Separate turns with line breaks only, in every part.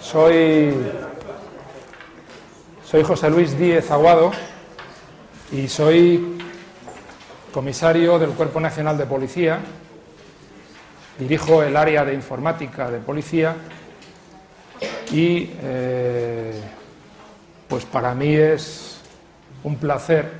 Soy José Luis Díez Aguado y soy comisario del Cuerpo Nacional de Policía. Dirijo el área de informática de policía y pues para mí es un placer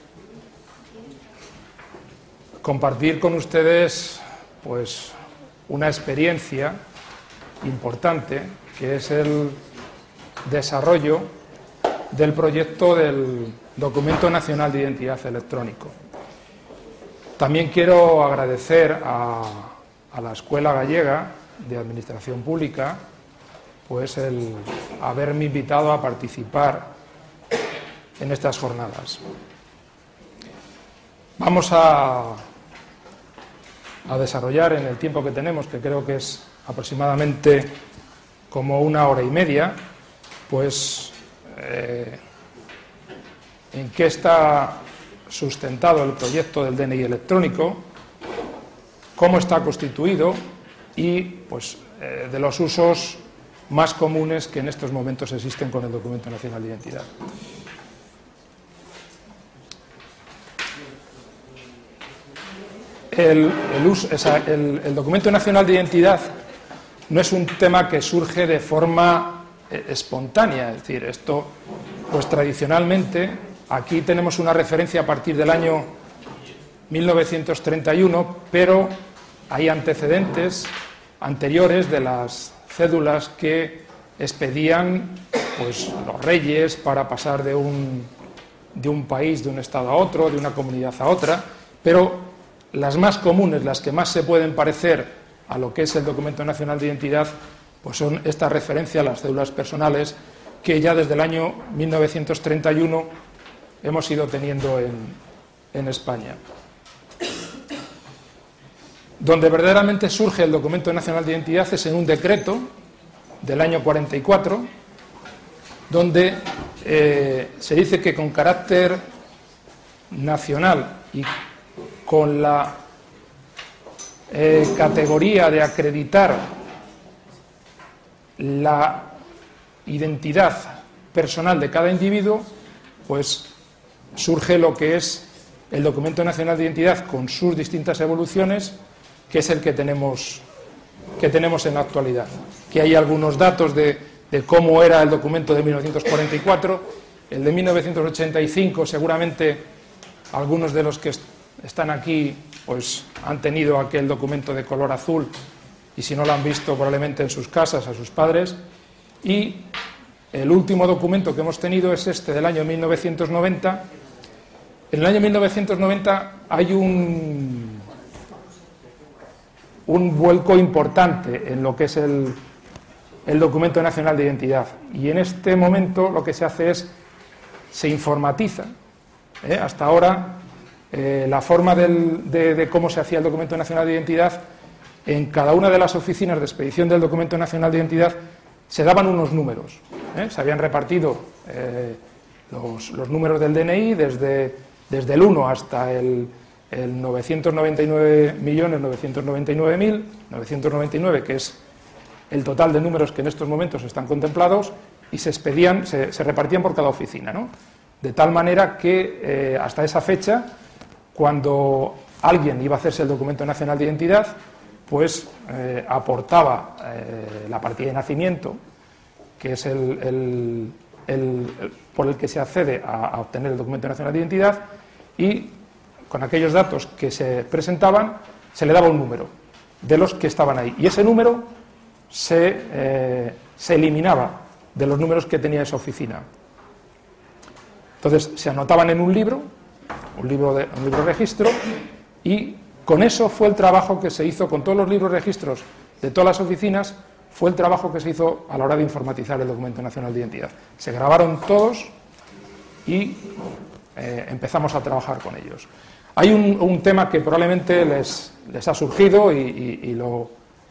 compartir con ustedes pues una experiencia importante que es el desarrollo del proyecto del Documento Nacional de Identidad Electrónico. También quiero agradecer a la Escuela Gallega de Administración Pública pues el haberme invitado a participar en estas jornadas. Vamos a desarrollar en el tiempo que tenemos, que creo que es aproximadamente como 1 hora y media, pues en qué está sustentado el proyecto del DNI electrónico, cómo está constituido y pues de los usos más comunes que en estos momentos existen con el Documento Nacional de Identidad. El Documento Nacional de Identidad no es un tema que surge de forma espontánea, es decir, esto, pues tradicionalmente, aquí tenemos una referencia a partir del año 1931, pero hay antecedentes anteriores de las cédulas que expedían pues, los reyes para pasar de un país, de un estado a otro, de una comunidad a otra, pero las más comunes, las que más se pueden parecer a lo que es el Documento Nacional de Identidad, pues son esta referencia a las cédulas personales que ya desde el año 1931 hemos ido teniendo en España. Donde verdaderamente surge el Documento Nacional de Identidad es en un decreto del año 44, donde se dice que con carácter nacional y con la categoría de acreditar la identidad personal de cada individuo, pues surge lo que es el Documento Nacional de Identidad con sus distintas evoluciones, que es el que tenemos en la actualidad. Que hay algunos datos de cómo era el documento de 1944, el de 1985 seguramente algunos de los que están aquí pues han tenido aquel documento de color azul y si no lo han visto probablemente en sus casas a sus padres, y el último documento que hemos tenido es este del año 1990. En el año 1990 hay un vuelco importante en lo que es el Documento Nacional de Identidad, y en este momento lo que se hace es se informatiza. Hasta ahora la forma de cómo se hacía el Documento Nacional de Identidad, en cada una de las oficinas de expedición del Documento Nacional de Identidad se daban unos números, se habían repartido los números del DNI desde el 1 hasta el 999.999.999, que es el total de números que en estos momentos están contemplados, y se repartían por cada oficina, ¿no? De tal manera que hasta esa fecha, cuando alguien iba a hacerse el Documento Nacional de Identidad, pues aportaba la partida de nacimiento, que es por el que se accede a obtener el Documento Nacional de Identidad, y con aquellos datos que se presentaban se le daba un número de los que estaban ahí, y ese número se eliminaba de los números que tenía esa oficina. Entonces se anotaban en un libro registro, y con eso fue el trabajo que se hizo con todos los libros registros de todas las oficinas, fue el trabajo que se hizo a la hora de informatizar el Documento Nacional de Identidad. Se grabaron todos y empezamos a trabajar con ellos. Hay un tema que probablemente les ha surgido y lo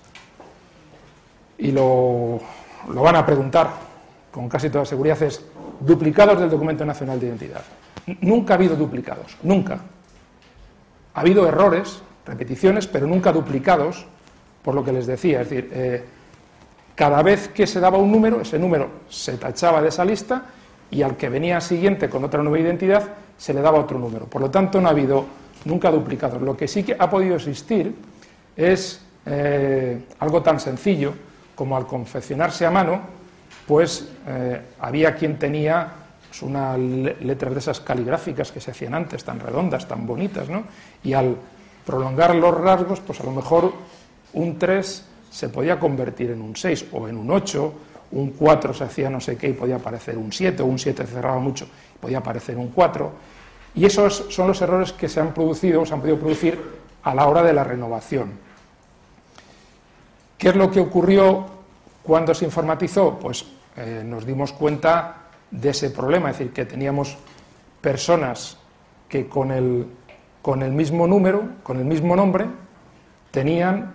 van a preguntar con casi toda seguridad, es duplicados del Documento Nacional de Identidad. Nunca ha habido duplicados, nunca. Ha habido errores, repeticiones, pero nunca duplicados, por lo que les decía. Es decir, cada vez que se daba un número, ese número se tachaba de esa lista y al que venía siguiente con otra nueva identidad se le daba otro número. Por lo tanto, no ha habido nunca duplicados. Lo que sí que ha podido existir es algo tan sencillo como al confeccionarse a mano, pues había quien tenía pues, unas letras de esas caligráficas que se hacían antes, tan redondas, tan bonitas, ¿no? Y al prolongar los rasgos, pues a lo mejor un 3 se podía convertir en un 6 o en un 8, un 4 se hacía no sé qué y podía aparecer un 7, o un 7 cerraba mucho y podía aparecer un 4. Y esos son los errores que se han producido, se han podido producir a la hora de la renovación. ¿Qué es lo que ocurrió cuando se informatizó? Pues nos dimos cuenta de ese problema, es decir, que teníamos personas que con el mismo número, con el mismo nombre, tenían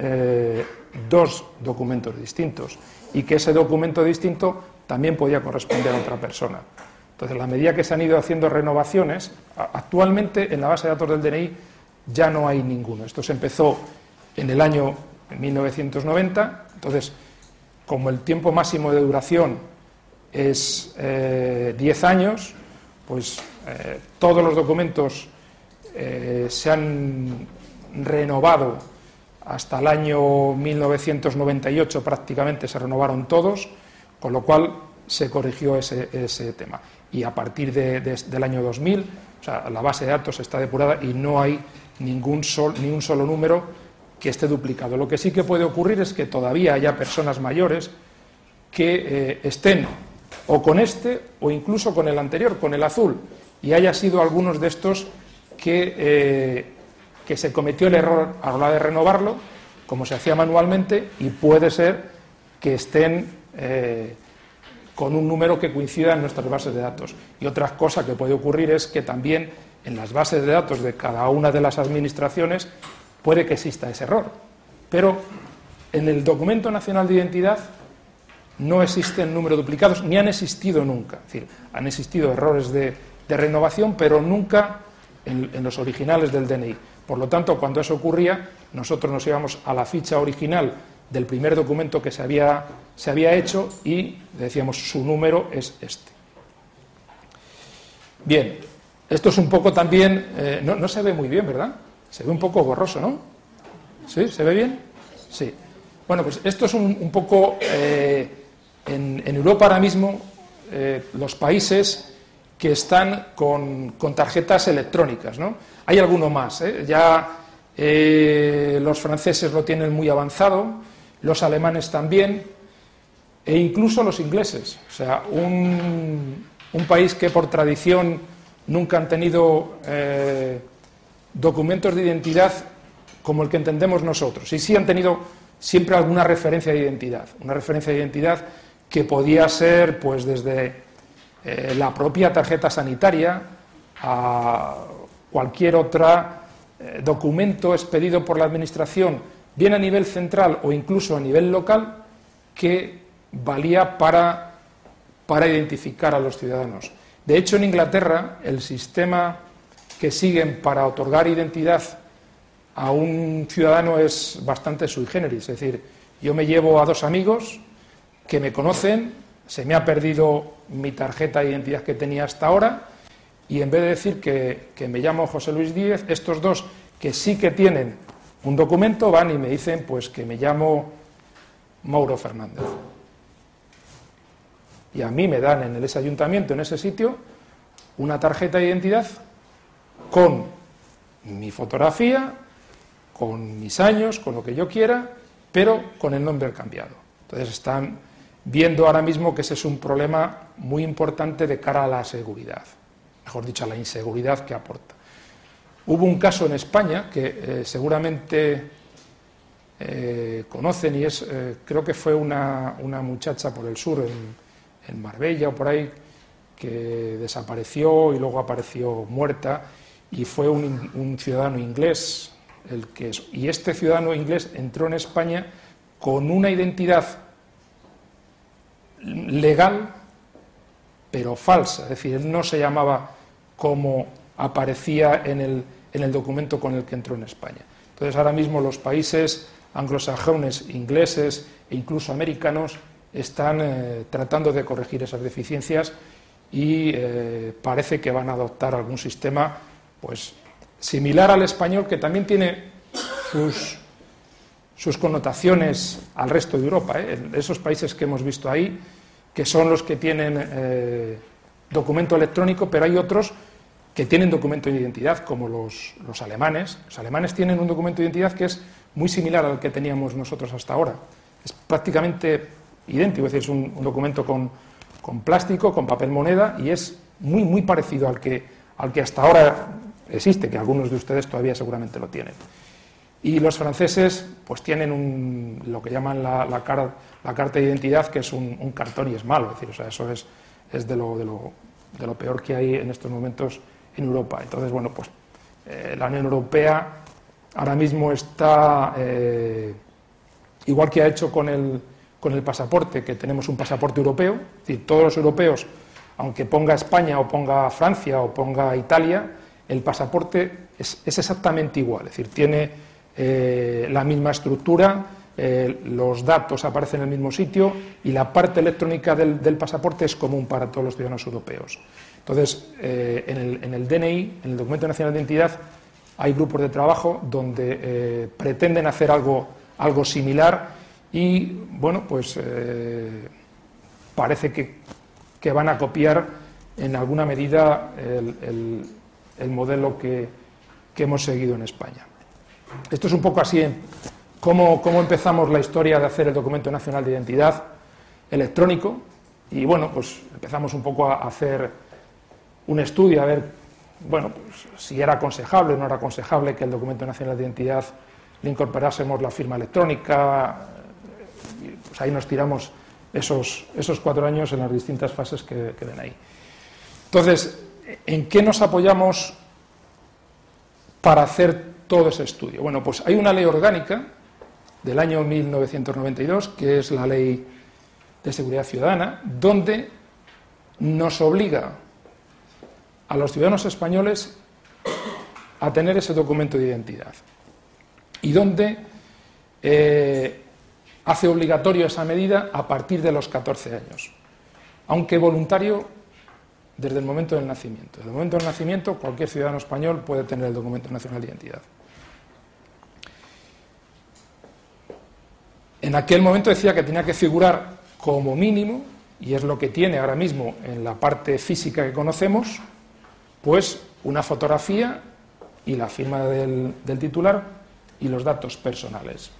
dos documentos distintos y que ese documento distinto también podía corresponder a otra persona. Entonces, a la medida que se han ido haciendo renovaciones, actualmente en la base de datos del DNI ya no hay ninguno. Esto se empezó en el año 1990, entonces, como el tiempo máximo de duración es 10 años, pues todos los documentos se han renovado hasta el año 1998, prácticamente se renovaron todos, con lo cual se corrigió ese tema. Y a partir del año 2000, o sea, la base de datos está depurada y no hay ni un solo número que esté duplicado. Lo que sí que puede ocurrir es que todavía haya personas mayores que estén o con este o incluso con el anterior, con el azul, y haya sido algunos de estos que se cometió el error a la hora de renovarlo, como se hacía manualmente, y puede ser que estén con un número que coincida en nuestras bases de datos. Y otra cosa que puede ocurrir es que también en las bases de datos de cada una de las administraciones puede que exista ese error, pero en el Documento Nacional de Identidad no existen números duplicados, ni han existido nunca. Es decir, han existido errores de renovación, pero nunca en los originales del DNI. Por lo tanto, cuando eso ocurría, nosotros nos íbamos a la ficha original del primer documento que se había hecho y decíamos su número es este. Bien, esto es un poco también, no se ve muy bien, ¿verdad? Se ve un poco borroso, ¿no? ¿Sí? ¿Se ve bien? Sí. Bueno, pues esto es un poco, en Europa ahora mismo, los países que están con tarjetas electrónicas, ¿no? Hay alguno más, ya los franceses lo tienen muy avanzado, los alemanes también, e incluso los ingleses. O sea, un país que por tradición nunca han tenido documentos de identidad como el que entendemos nosotros, y sí han tenido siempre alguna referencia de identidad, una referencia de identidad que podía ser pues desde la propia tarjeta sanitaria a cualquier otro documento expedido por la administración, bien a nivel central o incluso a nivel local, que valía para identificar a los ciudadanos. De hecho, en Inglaterra, el sistema que siguen para otorgar identidad a un ciudadano es bastante sui generis. Es decir, yo me llevo a dos amigos que me conocen, se me ha perdido mi tarjeta de identidad que tenía hasta ahora, y en vez de decir que me llamo José Luis Díez, estos dos que sí que tienen un documento van y me dicen pues que me llamo Mauro Fernández. Y a mí me dan en ese ayuntamiento, en ese sitio, una tarjeta de identidad con mi fotografía, con mis años, con lo que yo quiera, pero con el nombre cambiado. Entonces están viendo ahora mismo que ese es un problema muy importante de cara a la seguridad, mejor dicho, a la inseguridad que aporta. Hubo un caso en España que seguramente conocen, y es, creo que fue una muchacha por el sur, en Marbella o por ahí, que desapareció y luego apareció muerta, y fue un ciudadano inglés y este ciudadano inglés entró en España con una identidad legal pero falsa, es decir, él no se llamaba como aparecía en el documento con el que entró en España. Entonces, ahora mismo los países anglosajones, ingleses e incluso americanos están tratando de corregir esas deficiencias y parece que van a adoptar algún sistema pues similar al español, que también tiene sus connotaciones al resto de Europa, esos países que hemos visto ahí, que son los que tienen documento electrónico, pero hay otros que tienen documento de identidad, como los alemanes. Los alemanes tienen un documento de identidad que es muy similar al que teníamos nosotros hasta ahora. Es prácticamente idéntico, es decir, es un documento con plástico, con papel moneda, y es muy, muy parecido al que hasta ahora existe, que algunos de ustedes todavía seguramente lo tienen. Y los franceses pues tienen lo que llaman la carta de identidad, que es un cartón y es malo, es decir, o sea, eso es de lo peor que hay en estos momentos en Europa. Entonces, bueno, pues la Unión Europea ahora mismo está, igual que ha hecho con el pasaporte, que tenemos un pasaporte europeo, es decir, todos los europeos, aunque ponga España o ponga Francia o ponga Italia, el pasaporte es exactamente igual, es decir, tiene la misma estructura, los datos aparecen en el mismo sitio y la parte electrónica del pasaporte es común para todos los ciudadanos europeos. Entonces, en el DNI, en el Documento Nacional de Identidad, hay grupos de trabajo donde pretenden hacer algo similar y, bueno, pues parece que van a copiar en alguna medida el modelo que hemos seguido en España. Esto es un poco así cómo empezamos la historia de hacer el Documento Nacional de Identidad electrónico, y bueno, pues empezamos un poco a hacer un estudio, a ver, bueno, pues si era aconsejable o no era aconsejable que el Documento Nacional de Identidad le incorporásemos la firma electrónica. Pues ahí nos tiramos esos 4 años en las distintas fases que ven ahí. Entonces, ¿en qué nos apoyamos para hacer todo ese estudio? Bueno, pues hay una ley orgánica del año 1992, que es la Ley de Seguridad Ciudadana, donde nos obliga a los ciudadanos españoles a tener ese documento de identidad y donde hace obligatorio esa medida a partir de los 14 años, aunque voluntario desde el momento del nacimiento. Desde el momento del nacimiento, cualquier ciudadano español puede tener el documento nacional de identidad. En aquel momento decía que tenía que figurar como mínimo, y es lo que tiene ahora mismo en la parte física que conocemos, pues una fotografía y la firma del titular y los datos personales.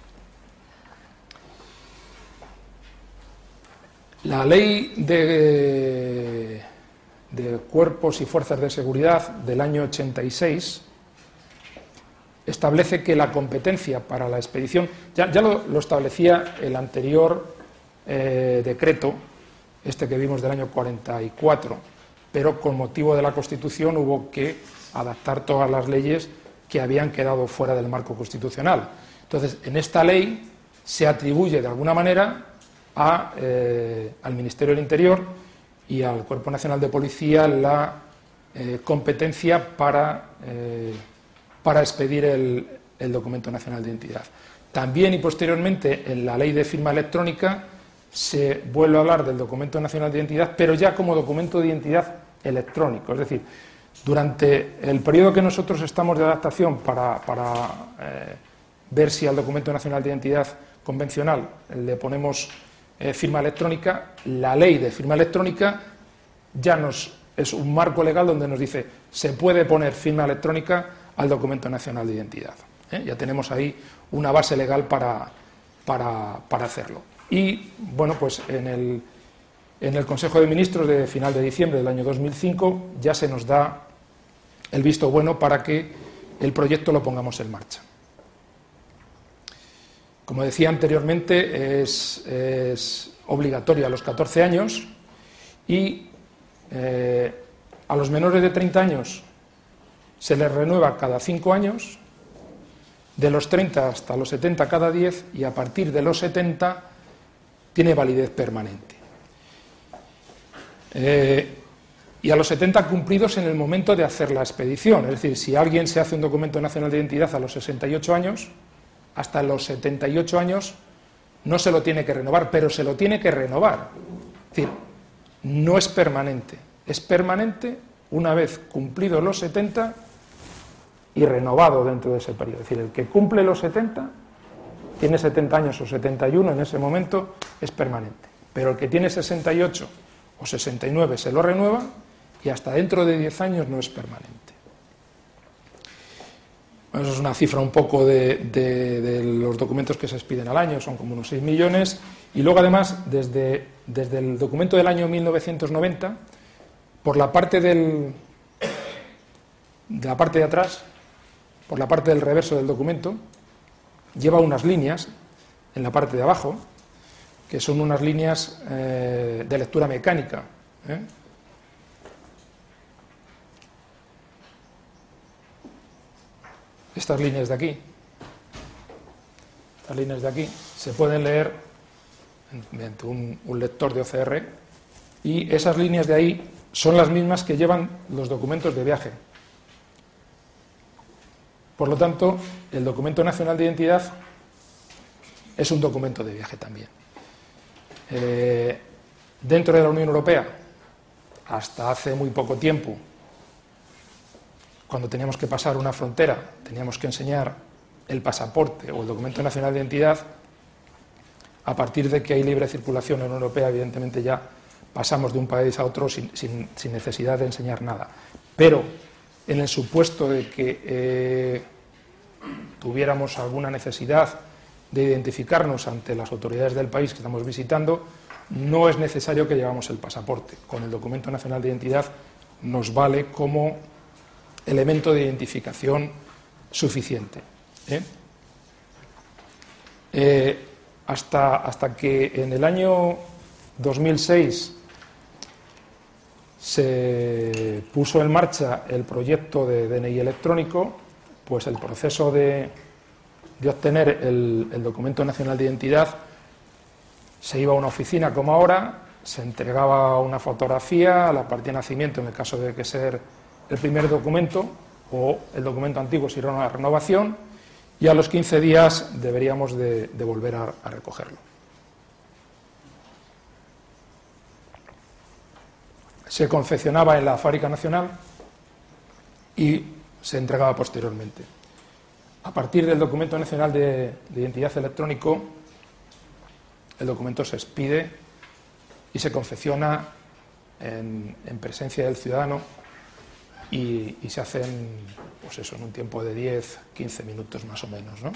La Ley de Cuerpos y Fuerzas de Seguridad del año 86 establece que la competencia para la expedición, ya lo establecía el anterior decreto, este que vimos del año 44, pero con motivo de la Constitución hubo que adaptar todas las leyes que habían quedado fuera del marco constitucional. Entonces, en esta ley se atribuye de alguna manera al Ministerio del Interior y al Cuerpo Nacional de Policía la competencia para expedir el Documento Nacional de Identidad. También y posteriormente en la Ley de Firma Electrónica se vuelve a hablar del Documento Nacional de Identidad, pero ya como documento de identidad electrónico. Es decir, durante el periodo que nosotros estamos de adaptación para ver si al Documento Nacional de Identidad convencional le ponemos firma electrónica, la Ley de Firma Electrónica ya es un marco legal donde nos dice se puede poner firma electrónica al Documento Nacional de Identidad. Ya tenemos ahí una base legal para hacerlo. Y, bueno, pues en el Consejo de Ministros de final de diciembre del año 2005 ya se nos da el visto bueno para que el proyecto lo pongamos en marcha. Como decía anteriormente, es obligatorio a los 14 años y a los menores de 30 años se les renueva cada 5 años, de los 30 hasta los 70 cada 10 y a partir de los 70 tiene validez permanente. Y a los 70 cumplidos en el momento de hacer la expedición, es decir, si alguien se hace un documento nacional de identidad a los 68 años, hasta los 78 años no se lo tiene que renovar, pero se lo tiene que renovar. Es decir, no es permanente, es permanente una vez cumplidos los 70 y renovado dentro de ese periodo. Es decir, el que cumple los 70, tiene 70 años o 71 en ese momento, es permanente. Pero el que tiene 68 o 69 se lo renueva y hasta dentro de 10 años no es permanente. Bueno, eso es una cifra un poco de los documentos que se expiden al año, son como unos 6 millones. Y luego, además, desde el documento del año 1990, por la parte de la parte de atrás, por la parte del reverso del documento, lleva unas líneas en la parte de abajo, que son unas líneas de lectura mecánica. Estas líneas de aquí, se pueden leer mediante un lector de OCR, y esas líneas de ahí son las mismas que llevan los documentos de viaje. Por lo tanto, el documento nacional de identidad es un documento de viaje también. Dentro de la Unión Europea, hasta hace muy poco tiempo, cuando teníamos que pasar una frontera, teníamos que enseñar el pasaporte o el documento nacional de identidad. A partir de que hay libre circulación en la Unión Europea, evidentemente ya pasamos de un país a otro sin necesidad de enseñar nada. Pero en el supuesto de que tuviéramos alguna necesidad de identificarnos ante las autoridades del país que estamos visitando, no es necesario que llevamos el pasaporte. Con el documento nacional de identidad nos vale como elemento de identificación suficiente. Hasta que en el año 2006 se puso en marcha el proyecto de DNI electrónico, pues el proceso de obtener el documento nacional de identidad se iba a una oficina como ahora, se entregaba una fotografía, la partida de nacimiento en el caso de que ser el primer documento, o el documento antiguo si era una renovación, y a los 15 días deberíamos de volver a recogerlo. Se confeccionaba en la fábrica nacional y se entregaba posteriormente. A partir del documento nacional de identidad electrónico, el documento se expide y se confecciona en presencia del ciudadano y se hacen, pues eso, en un tiempo de 10-15 minutos más o menos, ¿no?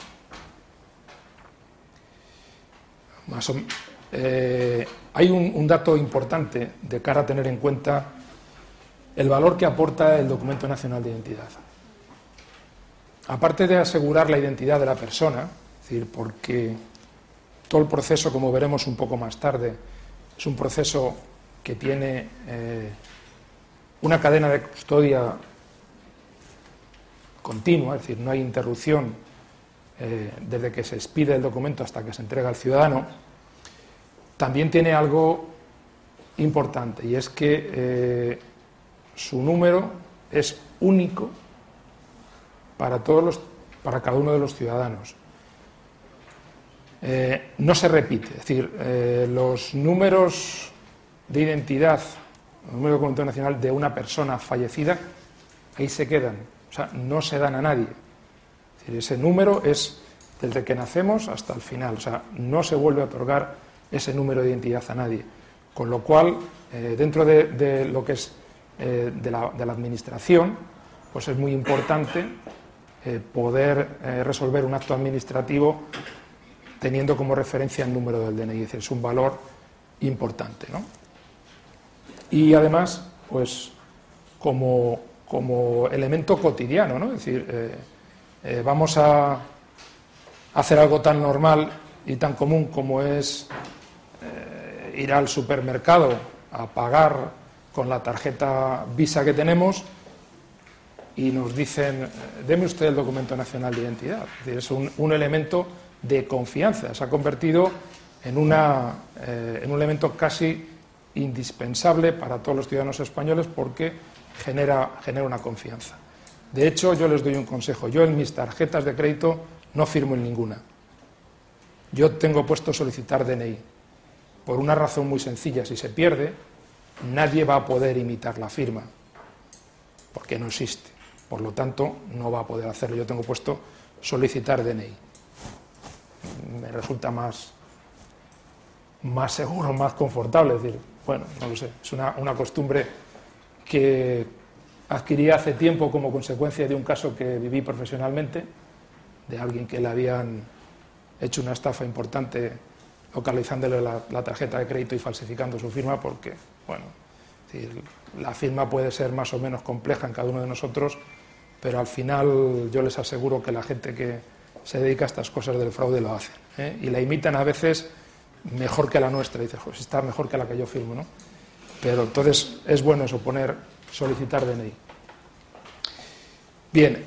Hay un dato importante de cara a tener en cuenta el valor que aporta el documento nacional de identidad. Aparte de asegurar la identidad de la persona, es decir, porque todo el proceso, como veremos un poco más tarde, es un proceso que tiene una cadena de custodia continua, es decir, no hay interrupción desde que se expide el documento hasta que se entrega al ciudadano. También tiene algo importante, y es que su número es único para cada uno de los ciudadanos. No se repite, es decir, los números de identidad, el número de documento nacional de una persona fallecida, ahí se quedan, o sea, no se dan a nadie. Es decir, ese número es desde que nacemos hasta el final, o sea, no se vuelve a otorgar ese número de identidad a nadie. Con lo cual, dentro de lo que es de la administración, pues es muy importante poder resolver un acto administrativo teniendo como referencia el número del DNI, es decir, es un valor importante, ¿no? Y además, pues como elemento cotidiano, ¿no? Es decir, vamos a hacer algo tan normal y tan común como es ir al supermercado a pagar con la tarjeta Visa que tenemos y nos dicen, deme usted el documento nacional de identidad. Es decir, es un elemento de confianza, se ha convertido en un elemento casi indispensable para todos los ciudadanos españoles porque genera una confianza. De hecho, yo les doy un consejo, yo en mis tarjetas de crédito no firmo en ninguna. Yo tengo puesto solicitar DNI, por una razón muy sencilla: si se pierde, nadie va a poder imitar la firma, porque no existe. Por lo tanto, no va a poder hacerlo. Yo tengo puesto solicitar DNI. Me resulta más seguro, más confortable. Es decir, bueno, no lo sé, es una costumbre que adquirí hace tiempo como consecuencia de un caso que viví profesionalmente, de alguien que le habían hecho una estafa importante localizándole la tarjeta de crédito y falsificando su firma, porque, bueno, es decir, la firma puede ser más o menos compleja en cada uno de nosotros, pero al final yo les aseguro que la gente que se dedica a estas cosas del fraude lo hacen, ¿eh? Y la imitan a veces mejor que la nuestra. Dices, pues está mejor que la que yo firmo, ¿no? Pero entonces es bueno eso, solicitar DNI. Bien,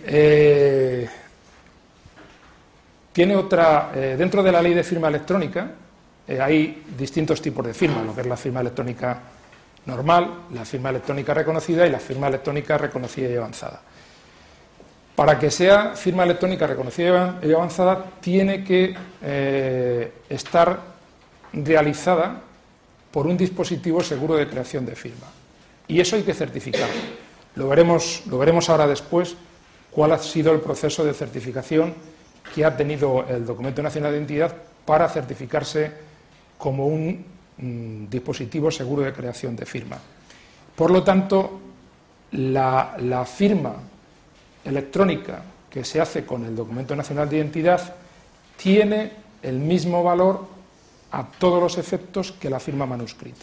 tiene otra, dentro de la ley de firma electrónica hay distintos tipos de firma, lo que es la firma electrónica normal, la firma electrónica reconocida y la firma electrónica reconocida y avanzada. Para que sea firma electrónica reconocida y avanzada, tiene que estar realizada por un dispositivo seguro de creación de firma. Y eso hay que certificarlo. Lo veremos ahora después cuál ha sido el proceso de certificación que ha tenido el Documento Nacional de Identidad para certificarse como un dispositivo seguro de creación de firma. Por lo tanto, la firma electrónica que se hace con el Documento Nacional de Identidad tiene el mismo valor a todos los efectos que la firma manuscrita.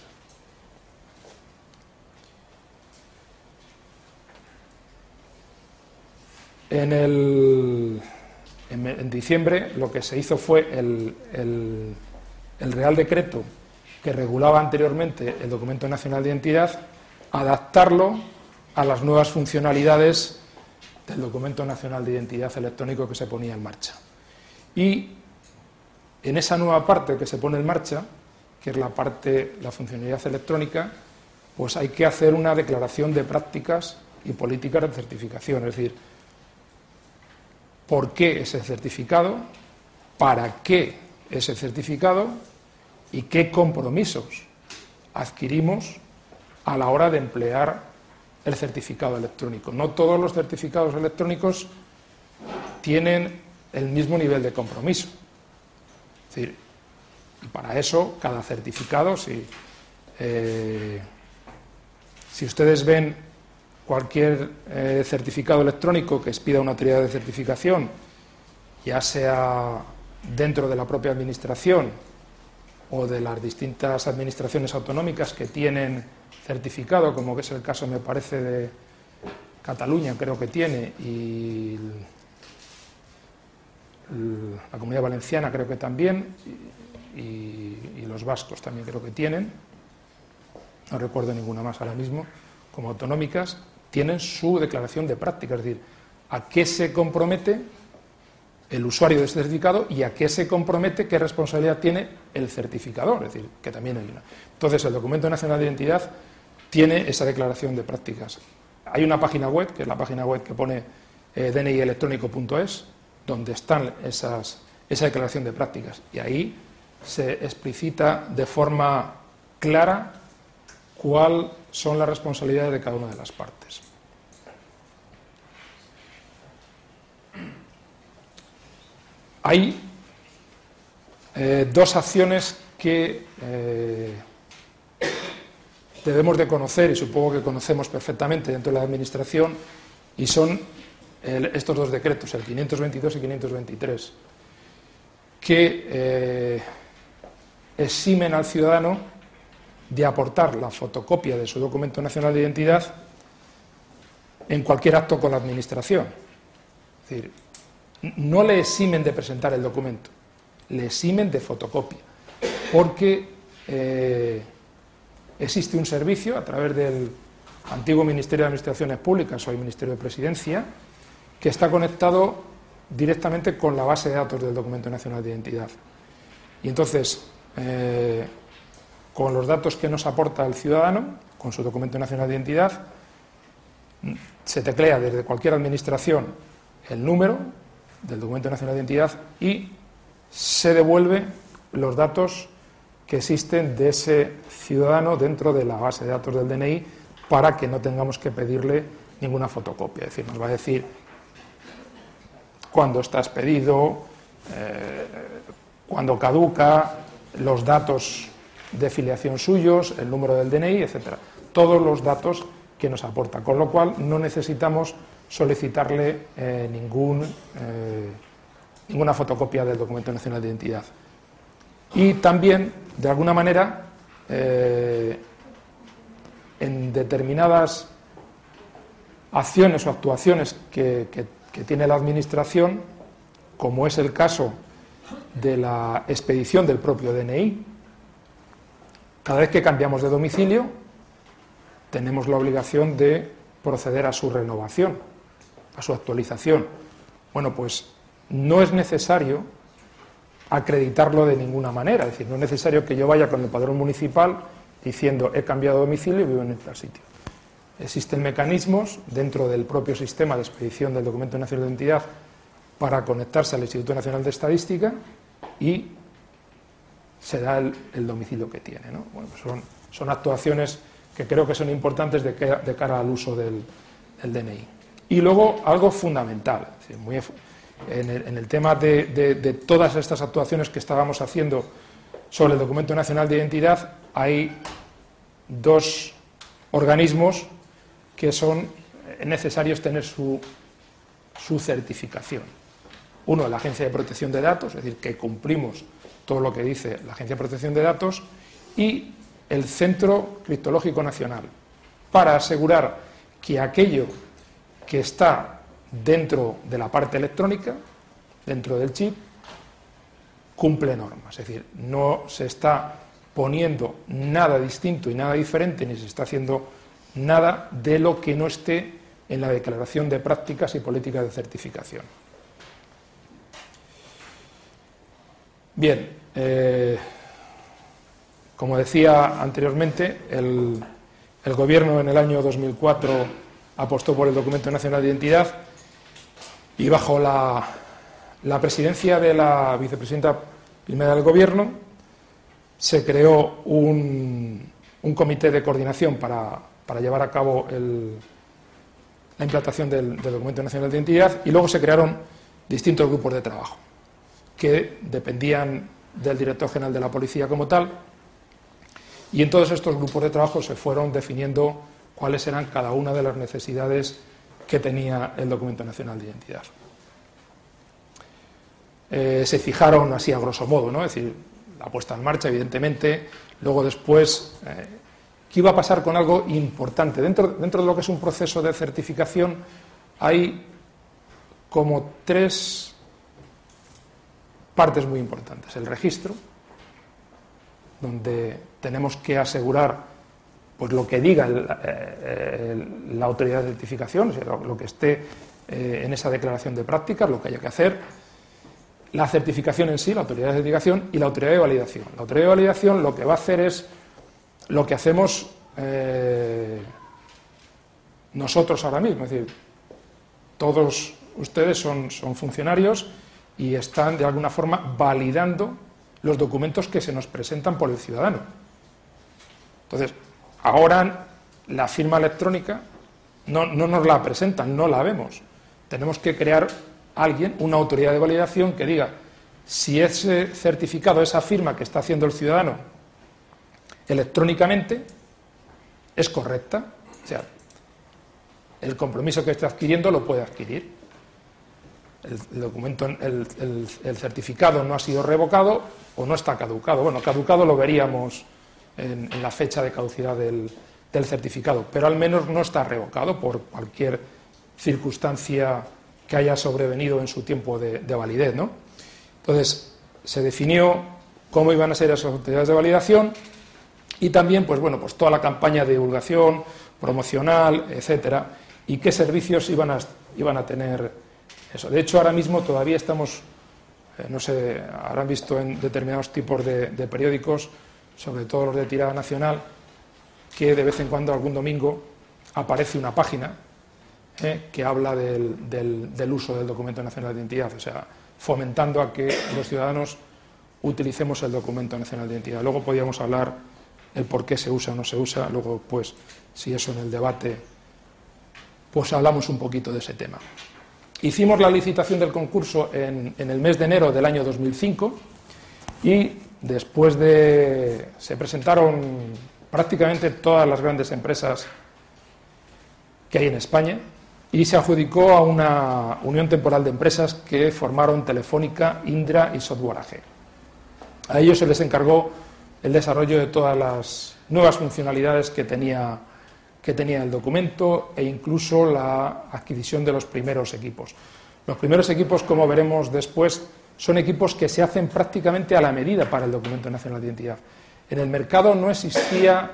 En diciembre lo que se hizo fue el Real Decreto que regulaba anteriormente el Documento Nacional de Identidad, adaptarlo a las nuevas funcionalidades del Documento Nacional de Identidad electrónico que se ponía en marcha. Y en esa nueva parte que se pone en marcha, que es la funcionalidad electrónica, pues hay que hacer una declaración de prácticas y políticas de certificación, es decir, ¿por qué ese certificado? ¿Para qué ese certificado? ¿Y qué compromisos adquirimos a la hora de emplear el certificado electrónico? No todos los certificados electrónicos tienen el mismo nivel de compromiso. Es decir, y para eso cada certificado, si ustedes ven cualquier certificado electrónico que expida una autoridad de certificación, ya sea dentro de la propia administración o de las distintas administraciones autonómicas que tienen certificado, como que es el caso, me parece, de Cataluña, creo que tiene, y la Comunidad Valenciana creo que también, y los vascos también creo que tienen, no recuerdo ninguna más ahora mismo, como autonómicas, tienen su declaración de práctica, es decir, a qué se compromete el usuario de este certificado y a qué se compromete, qué responsabilidad tiene el certificador, es decir, que también hay una. Entonces, el Documento Nacional de Identidad tiene esa declaración de prácticas. Hay una página web, que es la página web que pone dnielectrónico.es, donde están esa declaración de prácticas, y ahí se explicita de forma clara cuáles son las responsabilidades de cada una de las partes. Hay dos acciones que debemos de conocer, y supongo que conocemos perfectamente dentro de la Administración, y son estos dos decretos, el 522 y 523, que eximen al ciudadano de aportar la fotocopia de su Documento Nacional de Identidad en cualquier acto con la Administración. Es decir, no le eximen de presentar el documento, le eximen de fotocopia, porque existe un servicio a través del antiguo Ministerio de Administraciones Públicas, hoy Ministerio de Presidencia, que está conectado directamente con la base de datos del Documento Nacional de Identidad. Y entonces, con los datos que nos aporta el ciudadano, con su Documento Nacional de Identidad, se teclea desde cualquier administración el número, del Documento Nacional de Identidad y se devuelve los datos que existen de ese ciudadano dentro de la base de datos del DNI para que no tengamos que pedirle ninguna fotocopia. Es decir, nos va a decir cuándo está expedido, cuándo caduca, los datos de filiación suyos, el número del DNI, etcétera. Todos los datos que nos aporta, con lo cual no necesitamos solicitarle ninguna fotocopia del Documento Nacional de Identidad. Y también, de alguna manera, en determinadas acciones o actuaciones que tiene la Administración, como es el caso de la expedición del propio DNI, cada vez que cambiamos de domicilio, tenemos la obligación de proceder a su renovación, a su actualización. Bueno, pues no es necesario acreditarlo de ninguna manera, es decir, no es necesario que yo vaya con el padrón municipal diciendo he cambiado de domicilio y vivo en tal sitio. Existen mecanismos dentro del propio sistema de expedición del Documento Nacional de Identidad para conectarse al Instituto Nacional de Estadística y se da el domicilio que tiene, ¿no? Bueno, pues son actuaciones que creo que son importantes de cara al uso del DNI. Y luego algo fundamental, es decir, en el tema de todas estas actuaciones que estábamos haciendo sobre el Documento Nacional de Identidad, hay dos organismos que son necesarios tener su certificación. Uno, la Agencia de Protección de Datos, es decir, que cumplimos todo lo que dice la Agencia de Protección de Datos, y el Centro Criptológico Nacional, para asegurar que aquello que está dentro de la parte electrónica, dentro del chip, cumple normas. Es decir, no se está poniendo nada distinto y nada diferente, ni se está haciendo nada de lo que no esté en la Declaración de Prácticas y Políticas de Certificación. Bien, como decía anteriormente, el Gobierno en el año 2004 apostó por el Documento Nacional de Identidad y bajo la presidencia de la vicepresidenta primera del Gobierno se creó un comité de coordinación para llevar a cabo la implantación del Documento Nacional de Identidad, y luego se crearon distintos grupos de trabajo que dependían del director general de la Policía como tal, y en todos estos grupos de trabajo se fueron definiendo cuáles eran cada una de las necesidades que tenía el Documento Nacional de Identidad. Se fijaron así a grosso modo, ¿no? Es decir, la puesta en marcha, evidentemente, luego después, ¿qué iba a pasar con algo importante? Dentro de lo que es un proceso de certificación hay como tres partes muy importantes. El registro, donde tenemos que asegurar pues lo que diga la autoridad de certificación, o sea, lo que esté en esa declaración de prácticas, lo que haya que hacer. La certificación en sí, la autoridad de certificación, y la autoridad de validación. La autoridad de validación lo que va a hacer es lo que hacemos nosotros ahora mismo, es decir, todos ustedes son funcionarios y están de alguna forma validando los documentos que se nos presentan por el ciudadano. Entonces, ahora la firma electrónica no nos la presentan, no la vemos. Tenemos que crear una autoridad de validación que diga si ese certificado, esa firma que está haciendo el ciudadano electrónicamente es correcta, o sea, el compromiso que está adquiriendo lo puede adquirir. El documento, el certificado no ha sido revocado o no está caducado. Bueno, caducado lo veríamos en la fecha de caducidad del certificado, pero al menos no está revocado por cualquier circunstancia que haya sobrevenido en su tiempo de validez, ¿no? Entonces, se definió cómo iban a ser esas autoridades de validación y también, pues bueno, pues toda la campaña de divulgación, promocional, etcétera, y qué servicios iban a tener eso. De hecho, ahora mismo todavía estamos, no sé, habrán visto en determinados tipos de periódicos, sobre todo los de tirada nacional, que de vez en cuando, algún domingo, aparece una página que habla del uso del documento nacional de identidad, o sea, fomentando a que los ciudadanos utilicemos el documento nacional de identidad. Luego podríamos hablar el por qué se usa o no se usa, luego, pues, si eso en el debate, pues hablamos un poquito de ese tema. Hicimos la licitación del concurso en el mes de enero del año 2005 y después se presentaron prácticamente todas las grandes empresas que hay en España y se adjudicó a una unión temporal de empresas que formaron Telefónica, Indra y Software AG. A ellos se les encargó el desarrollo de todas las nuevas funcionalidades que tenía el documento e incluso la adquisición de los primeros equipos. Los primeros equipos, como veremos después, son equipos que se hacen prácticamente a la medida para el documento nacional de identidad. En el mercado no existía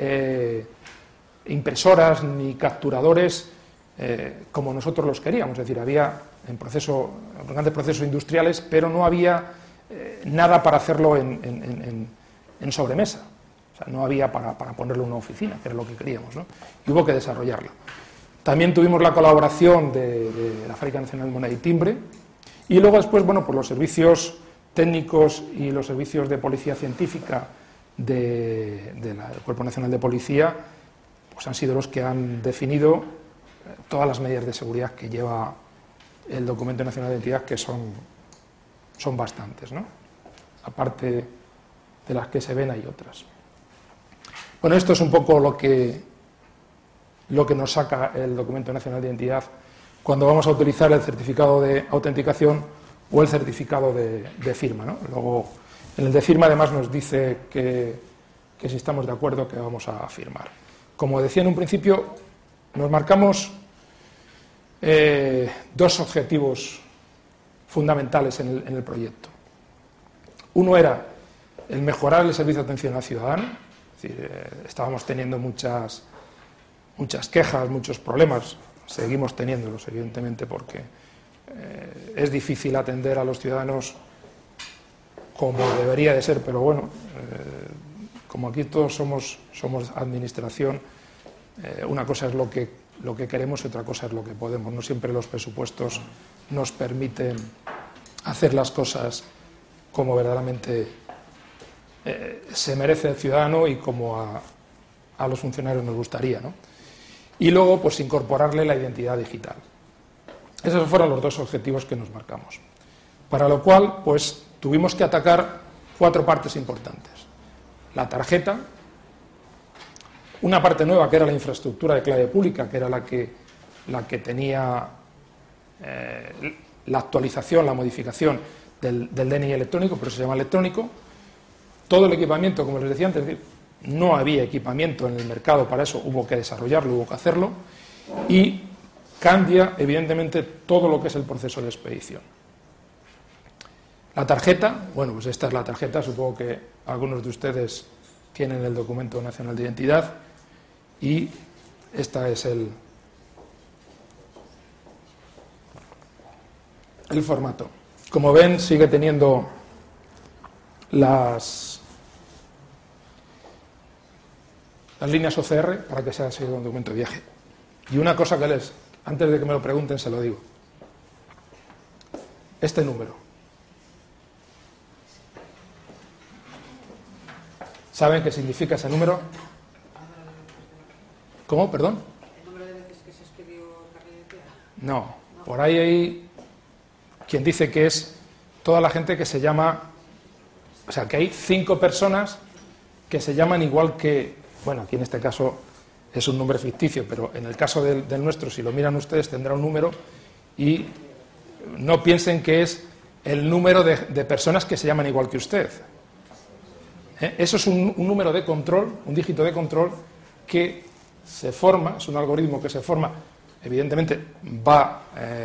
impresoras ni capturadores como nosotros los queríamos, es decir, había en grandes procesos industriales, pero no había nada para hacerlo en sobremesa. O sea, no había para ponerlo en una oficina, que era lo que queríamos, ¿no? Y hubo que desarrollarlo. También tuvimos la colaboración de la Fábrica Nacional de Moneda y Timbre, y luego después, bueno, pues los servicios técnicos y los servicios de policía científica del Cuerpo Nacional de Policía, pues han sido los que han definido todas las medidas de seguridad que lleva el documento nacional de identidad, que son bastantes, ¿no? Aparte de las que se ven hay otras. Bueno, esto es un poco lo que nos saca el documento nacional de identidad cuando vamos a utilizar el certificado de autenticación o el certificado de firma, ¿no? Luego, en el de firma además nos dice que si estamos de acuerdo que vamos a firmar. Como decía en un principio, nos marcamos dos objetivos fundamentales en el proyecto. Uno era el mejorar el servicio de atención al ciudadano, es decir, estábamos teniendo muchas quejas, muchos problemas, seguimos teniéndolos evidentemente porque es difícil atender a los ciudadanos como debería de ser, pero bueno, como aquí todos somos administración, una cosa es lo que queremos y otra cosa es lo que podemos. No siempre los presupuestos nos permiten hacer las cosas como verdaderamente se merece el ciudadano y como a los funcionarios nos gustaría, ¿no? Y luego, pues, incorporarle la identidad digital. Esos fueron los dos objetivos que nos marcamos. Para lo cual, pues, tuvimos que atacar 4 partes importantes. La tarjeta, una parte nueva que era la infraestructura de clave pública, que era la que tenía la actualización, la modificación del DNI electrónico, pero se llama electrónico. Todo el equipamiento, como les decía antes, es decir, no había equipamiento en el mercado para eso, hubo que desarrollarlo, hubo que hacerlo, y cambia evidentemente todo lo que es el proceso de expedición. La tarjeta, bueno, pues esta es la tarjeta, supongo que algunos de ustedes tienen el documento nacional de identidad y esta es el formato. Como ven, sigue teniendo las líneas OCR para que sea así un documento de viaje. Y una cosa que antes de que me lo pregunten, se lo digo. Este número. ¿Saben qué significa ese número? ¿Cómo? ¿Perdón?
¿El número de veces que se expidió la identidad?
No. Por ahí hay quien dice que es toda la gente que se llama... O sea, que hay 5 personas que se llaman igual que... Bueno, aquí en este caso es un nombre ficticio, pero en el caso del nuestro, si lo miran ustedes, tendrá un número y no piensen que es el número de personas que se llaman igual que usted. Eso es un número de control, un dígito de control que se forma, es un algoritmo que se forma, evidentemente va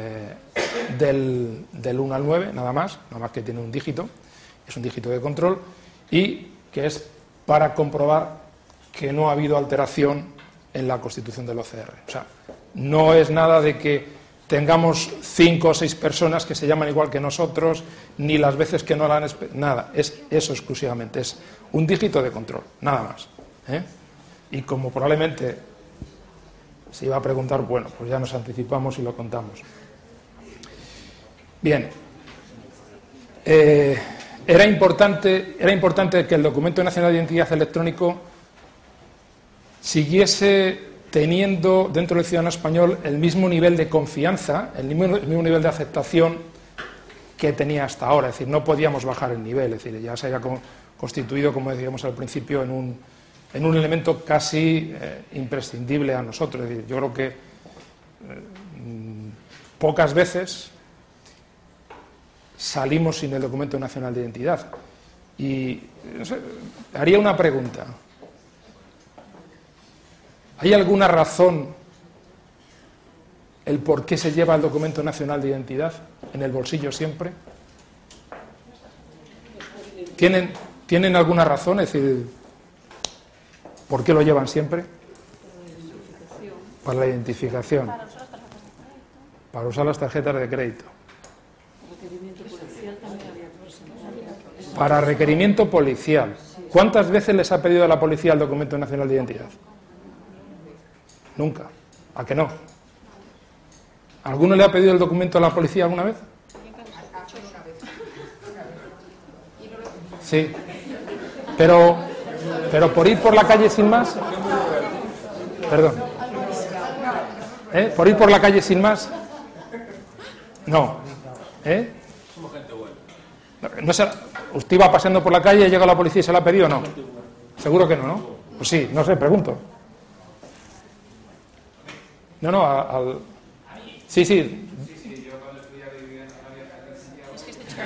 del 1 al 9, nada más que tiene un dígito, es un dígito de control y que es para comprobar que no ha habido alteración en la constitución del OCR. O sea, no es nada de que tengamos 5 o 6 personas que se llaman igual que nosotros, ni las veces que no la han... Nada, es eso exclusivamente, es un dígito de control, nada más. Y como probablemente Si iba a preguntar, bueno, pues ya nos anticipamos y lo contamos. Bien. Era importante que el Documento Nacional de Identidad Electrónico siguiese teniendo dentro del ciudadano español el mismo nivel de confianza, el mismo nivel de aceptación que tenía hasta ahora. Es decir, no podíamos bajar el nivel, es decir, ya se había constituido, como decíamos al principio, en un elemento casi imprescindible a nosotros. Es decir, yo creo que pocas veces salimos sin el Documento Nacional de Identidad. Y no sé, haría una pregunta. ¿Hay alguna razón el por qué se lleva el Documento Nacional de Identidad en el bolsillo siempre? ¿Tienen alguna razón? Es decir, ¿por qué lo llevan siempre? Para la identificación. Para usar las tarjetas de crédito. Para requerimiento policial. ¿Cuántas veces les ha pedido a la policía el Documento Nacional de Identidad? Nunca. ¿A que no? ¿Alguno le ha pedido el documento a la policía alguna vez? Sí. Pero por ir por la calle sin más. Perdón. ¿Por ir por la calle sin más? No.
Somos gente buena.
No sé, ¿usted iba paseando por la calle y llega la policía y se la ha pedido o no? Seguro que no, ¿no? Pues sí, no sé, pregunto. No, Sí, sí.
Sí, yo cuando estudiaba vivía en una vieja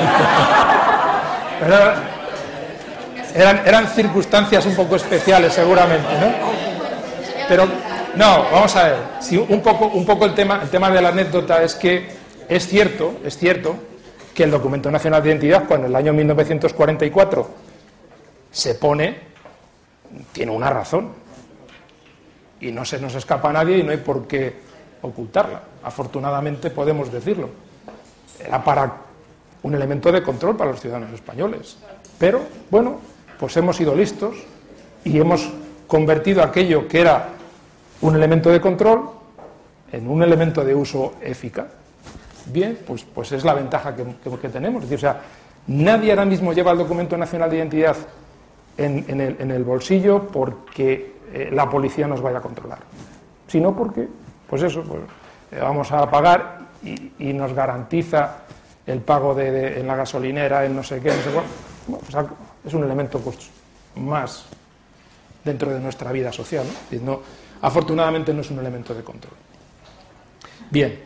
Pero eran circunstancias un poco especiales, seguramente, ¿no? Pero, no, vamos a ver. Si un poco el tema de la anécdota es que es cierto que el Documento Nacional de Identidad, cuando en el año 1944 se pone, tiene una razón. Y no se nos escapa a nadie y no hay por qué ocultarla. Afortunadamente podemos decirlo. Era para un elemento de control para los ciudadanos españoles. Pero, bueno, pues hemos sido listos y hemos convertido aquello que era un elemento de control en un elemento de uso eficaz. Bien, pues es la ventaja que tenemos. Es decir, o sea, nadie ahora mismo lleva el Documento Nacional de Identidad en el bolsillo porque la policía nos vaya a controlar, sino porque, pues eso, vamos a pagar y nos garantiza el pago en la gasolinera, en no sé qué, no sé cuál. Bueno, pues es un elemento pues, más dentro de nuestra vida social, ¿no? Es decir, afortunadamente no es un elemento de control. Bien,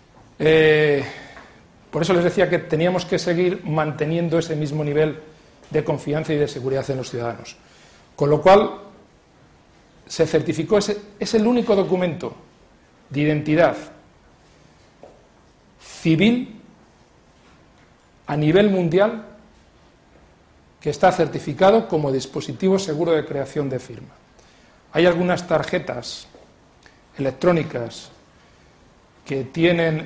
por eso les decía que teníamos que seguir manteniendo ese mismo nivel de confianza y de seguridad en los ciudadanos. Con lo cual, se certificó, es el único documento de identidad civil a nivel mundial que está certificado como dispositivo seguro de creación de firma. Hay algunas tarjetas electrónicas que tienen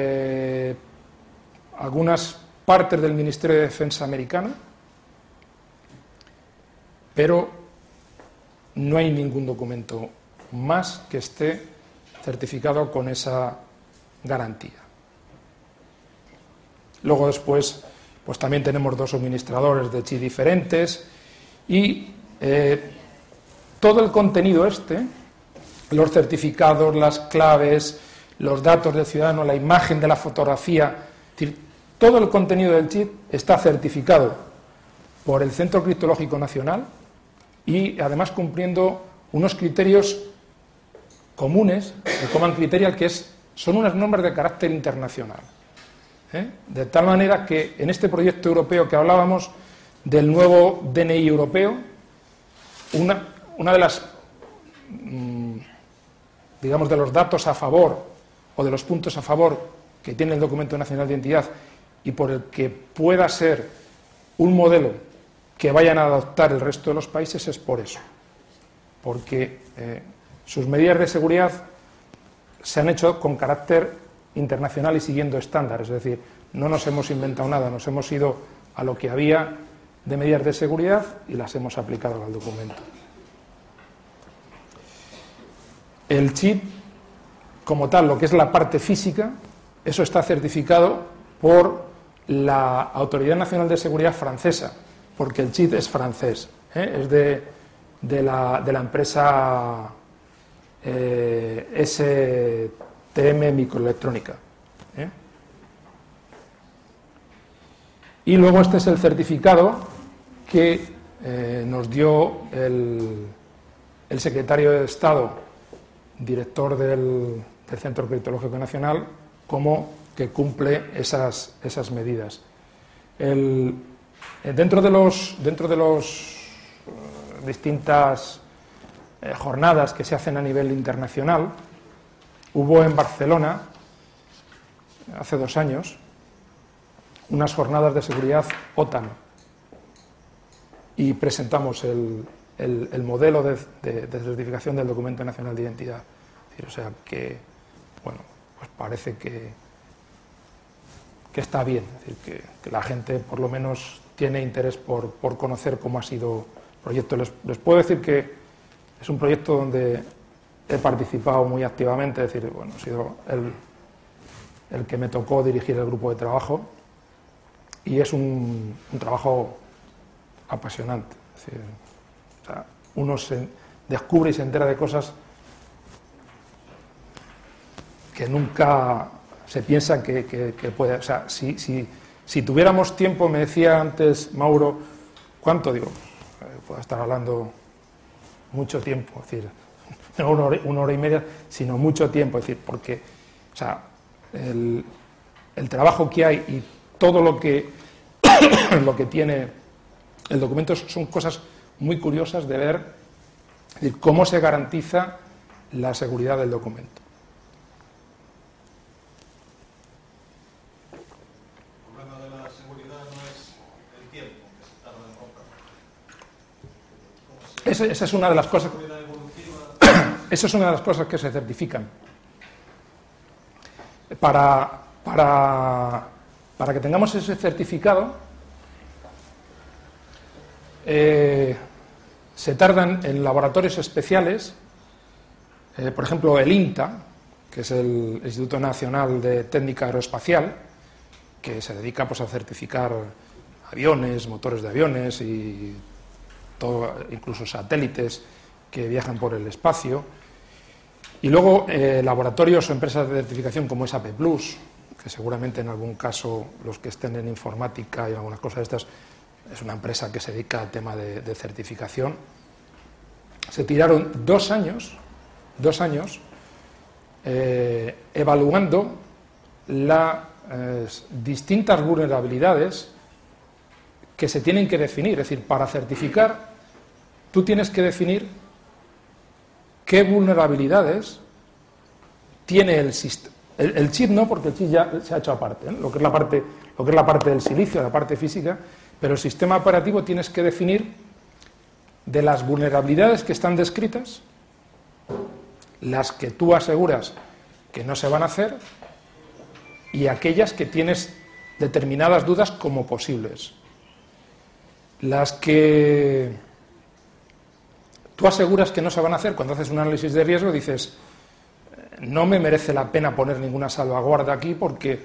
algunas partes del Ministerio de Defensa americano, pero no hay ningún documento más que esté certificado con esa garantía. Luego después, pues también tenemos 2 suministradores de chip diferentes y todo el contenido los certificados, las claves, los datos del ciudadano, la imagen de la fotografía, es decir, todo el contenido del chip está certificado por el Centro Criptológico Nacional y además cumpliendo unos criterios comunes, el Common Criterial, que son unas normas de carácter internacional. De tal manera que en este proyecto europeo que hablábamos del nuevo DNI europeo, una de las, digamos, de los datos a favor o de los puntos a favor que tiene el Documento Nacional de Identidad y por el que pueda ser un modelo que vayan a adoptar el resto de los países es por eso, porque sus medidas de seguridad se han hecho con carácter internacional y siguiendo estándares, es decir, no nos hemos inventado nada, nos hemos ido a lo que había de medidas de seguridad y las hemos aplicado al documento. El chip, como tal, lo que es la parte física, eso está certificado por la Autoridad Nacional de Seguridad francesa, porque el chip es francés, es de la empresa STM Microelectrónica. Y luego este es el certificado que nos dio el secretario de Estado, director del Centro Criptológico Nacional, como que cumple esas medidas. Dentro de los distintas jornadas que se hacen a nivel internacional, hubo en Barcelona, hace 2 años, unas jornadas de seguridad OTAN, y presentamos el modelo de certificación del Documento Nacional de Identidad. Es decir, o sea que, bueno, pues parece que está bien, es decir, que la gente por lo menos tiene interés por conocer cómo ha sido el proyecto. Les puedo decir que es un proyecto donde he participado muy activamente, es decir, bueno, he sido el que me tocó dirigir el grupo de trabajo, y es un trabajo apasionante. Es decir, o sea, uno se descubre y se entera de cosas que nunca se piensa que puede. O sea, si tuviéramos tiempo, me decía antes Mauro, ¿cuánto? Digo, puedo estar hablando mucho tiempo, es decir, no 1 hora y media, sino mucho tiempo, es decir, porque, o sea, el trabajo que hay y todo lo que tiene el documento son cosas muy curiosas de ver, es decir, cómo se garantiza la seguridad del documento.
El problema de la seguridad no es el tiempo que se tarda en comprar.
Esa es una de las cosas. Esa es una de las cosas que se certifican. Para que tengamos ese certificado, se tardan en laboratorios especiales, por ejemplo el INTA, que es el Instituto Nacional de Técnica Aeroespacial, que se dedica pues a certificar aviones, motores de aviones y todo, incluso satélites que viajan por el espacio. Y luego laboratorios o empresas de certificación como es AP+, que seguramente en algún caso los que estén en informática y algunas cosas de estas, es una empresa que se dedica al tema de certificación. Se tiraron 2 años evaluando las distintas vulnerabilidades que se tienen que definir. Es decir, para certificar tú tienes que definir qué vulnerabilidades tiene el sistema. El chip no, porque el chip ya se ha hecho aparte, ¿eh? Lo que es la parte del silicio, la parte física, pero el sistema operativo tienes que definir de las vulnerabilidades que están descritas, las que tú aseguras que no se van a hacer y aquellas que tienes determinadas dudas como posibles. Las que tú aseguras que no se van a hacer, cuando haces un análisis de riesgo dices, no me merece la pena poner ninguna salvaguarda aquí porque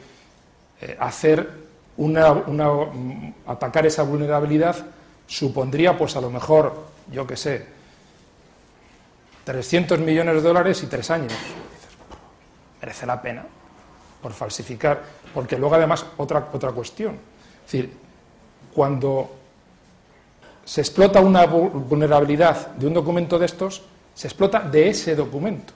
atacar esa vulnerabilidad supondría, pues a lo mejor, yo qué sé, 300 millones de dólares y 3 años. Merece la pena por falsificar, porque luego además otra cuestión, es decir, cuando se explota una vulnerabilidad de un documento de estos, se explota de ese documento.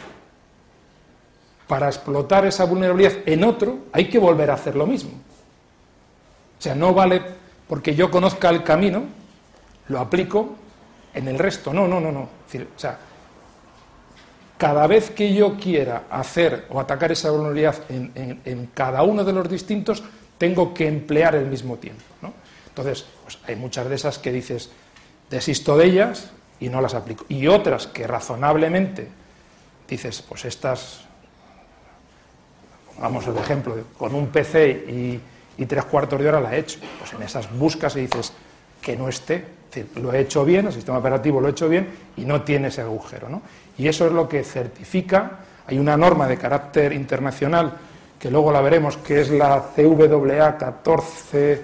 Para explotar esa vulnerabilidad en otro hay que volver a hacer lo mismo. O sea, no vale porque yo conozca el camino, lo aplico en el resto. No. Es decir, o sea, cada vez que yo quiera hacer o atacar esa vulnerabilidad en cada uno de los distintos, tengo que emplear el mismo tiempo, ¿no? Entonces, pues hay muchas de esas que dices, desisto de ellas y no las aplico. Y otras que razonablemente dices, pues estas, pongamos el ejemplo, con un PC y 3/4 de hora la he hecho. Pues en esas buscas y dices, que no esté. Es decir, lo he hecho bien, el sistema operativo lo he hecho bien y no tiene ese agujero, ¿no? Y eso es lo que certifica. Hay una norma de carácter internacional que luego la veremos, que es la CWA 14,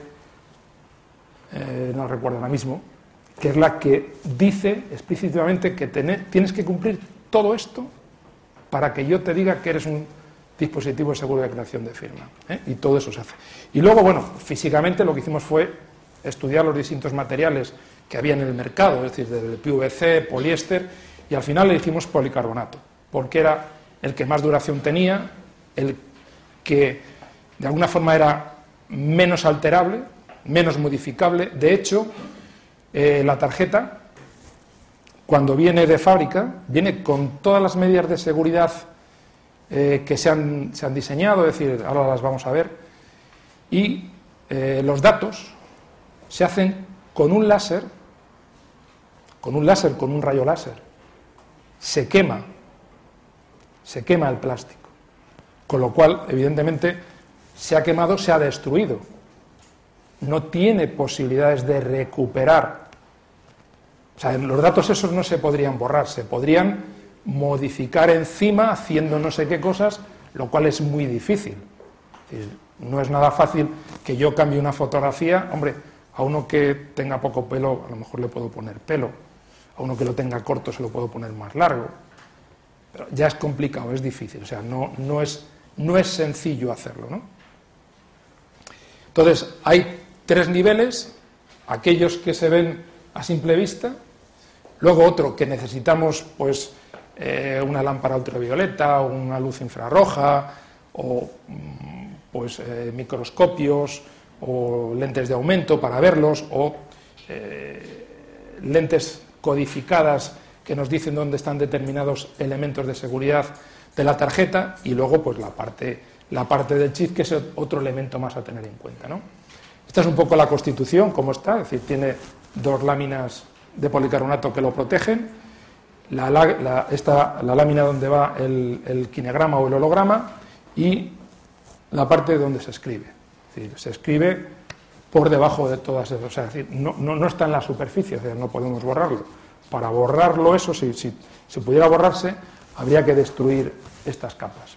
no recuerdo ahora mismo, que es la que dice explícitamente que tienes que cumplir todo esto para que yo te diga que eres un dispositivo seguro de creación de firma, ¿eh? Y todo eso se hace. Y luego, bueno, físicamente lo que hicimos fue estudiar los distintos materiales que había en el mercado, es decir, desde PVC, poliéster, y al final elegimos policarbonato, porque era el que más duración tenía, el que de alguna forma era menos alterable, menos modificable. De hecho, la tarjeta, cuando viene de fábrica, viene con todas las medidas de seguridad que se han diseñado, es decir, ahora las vamos a ver, y los datos se hacen con un láser, con un rayo láser. Se quema el plástico, con lo cual, evidentemente, se ha quemado, se ha destruido. No tiene posibilidades de recuperar. O sea, los datos esos no se podrían borrar, se podrían modificar encima haciendo no sé qué cosas, lo cual es muy difícil. Es decir, no es nada fácil que yo cambie una fotografía. Hombre, a uno que tenga poco pelo, a lo mejor le puedo poner pelo. A uno que lo tenga corto se lo puedo poner más largo. Pero ya es complicado, es difícil. O sea, no es sencillo hacerlo, ¿no? Entonces, hay 3 niveles, aquellos que se ven a simple vista, luego otro que necesitamos, pues, una lámpara ultravioleta, o una luz infrarroja, o pues microscopios, o lentes de aumento para verlos, o lentes codificadas que nos dicen dónde están determinados elementos de seguridad de la tarjeta, y luego pues la parte del chip, que es otro elemento más a tener en cuenta, ¿no? Esta es un poco la constitución, cómo está, es decir, tiene 2 láminas de policarbonato que lo protegen, la lámina donde va el kinegrama o el holograma, y la parte donde se escribe. Es decir, se escribe por debajo de todas esas, o sea, es decir, no está en la superficie, es decir, no podemos borrarlo. Para borrarlo eso, si pudiera borrarse, habría que destruir estas capas.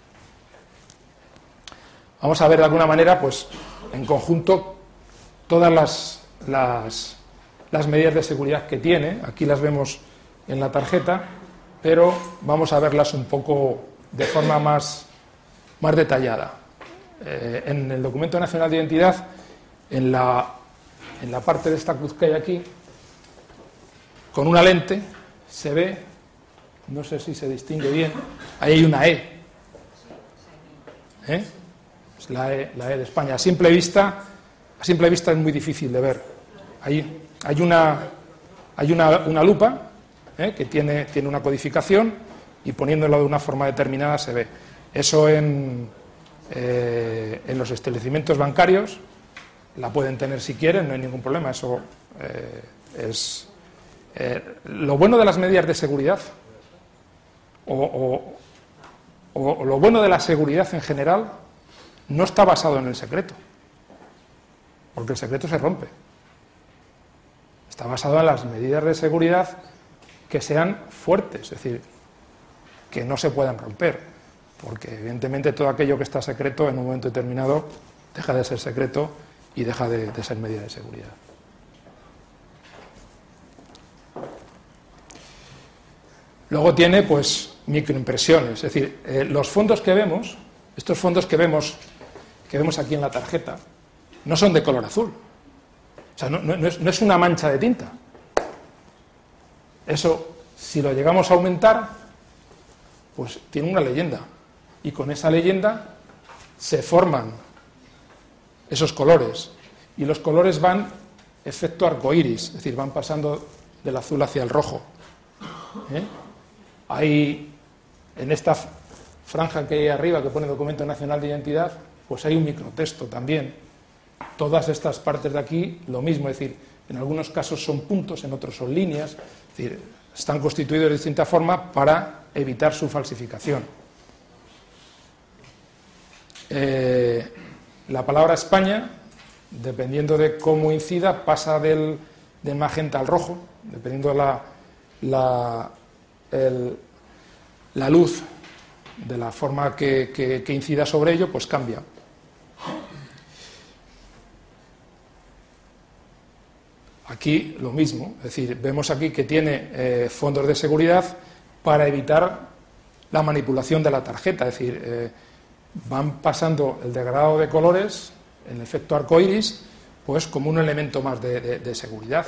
Vamos a ver de alguna manera, pues, en conjunto, todas las medidas de seguridad que tiene. Aquí las vemos en la tarjeta, pero vamos a verlas un poco de forma más detallada. En el Documento Nacional de Identidad, en la parte de esta cruz que hay aquí, con una lente se ve, no sé si se distingue bien, ahí hay una E. Es la E de España. A simple vista es muy difícil de ver. Hay una lupa que tiene una codificación, y poniéndolo de una forma determinada se ve. Eso en los establecimientos bancarios la pueden tener si quieren, no hay ningún problema. Eso es lo bueno de las medidas de seguridad, o lo bueno de la seguridad en general, no está basado en el secreto, porque el secreto se rompe. Está basado en las medidas de seguridad que sean fuertes, es decir, que no se puedan romper, porque evidentemente todo aquello que está secreto en un momento determinado deja de ser secreto y deja de ser medida de seguridad. Luego tiene, pues, microimpresiones, es decir, los fondos que vemos, estos fondos que vemos aquí en la tarjeta, no son de color azul. O sea, no es una mancha de tinta. Eso, si lo llegamos a aumentar, pues tiene una leyenda. Y con esa leyenda se forman esos colores. Y los colores van efecto arcoíris, es decir, van pasando del azul hacia el rojo. Hay, en esta franja que hay arriba, que pone Documento Nacional de Identidad, pues hay un microtexto también. Todas estas partes de aquí, lo mismo, es decir, en algunos casos son puntos, en otros son líneas, es decir, están constituidos de distinta forma para evitar su falsificación. La palabra España dependiendo de cómo incida, pasa del magenta al rojo, dependiendo de la luz, de la forma que incida sobre ello, pues cambia. Aquí lo mismo, es decir, vemos aquí que tiene fondos de seguridad para evitar la manipulación de la tarjeta, es decir, van pasando el degradado de colores, el efecto arcoíris, pues como un elemento más de seguridad.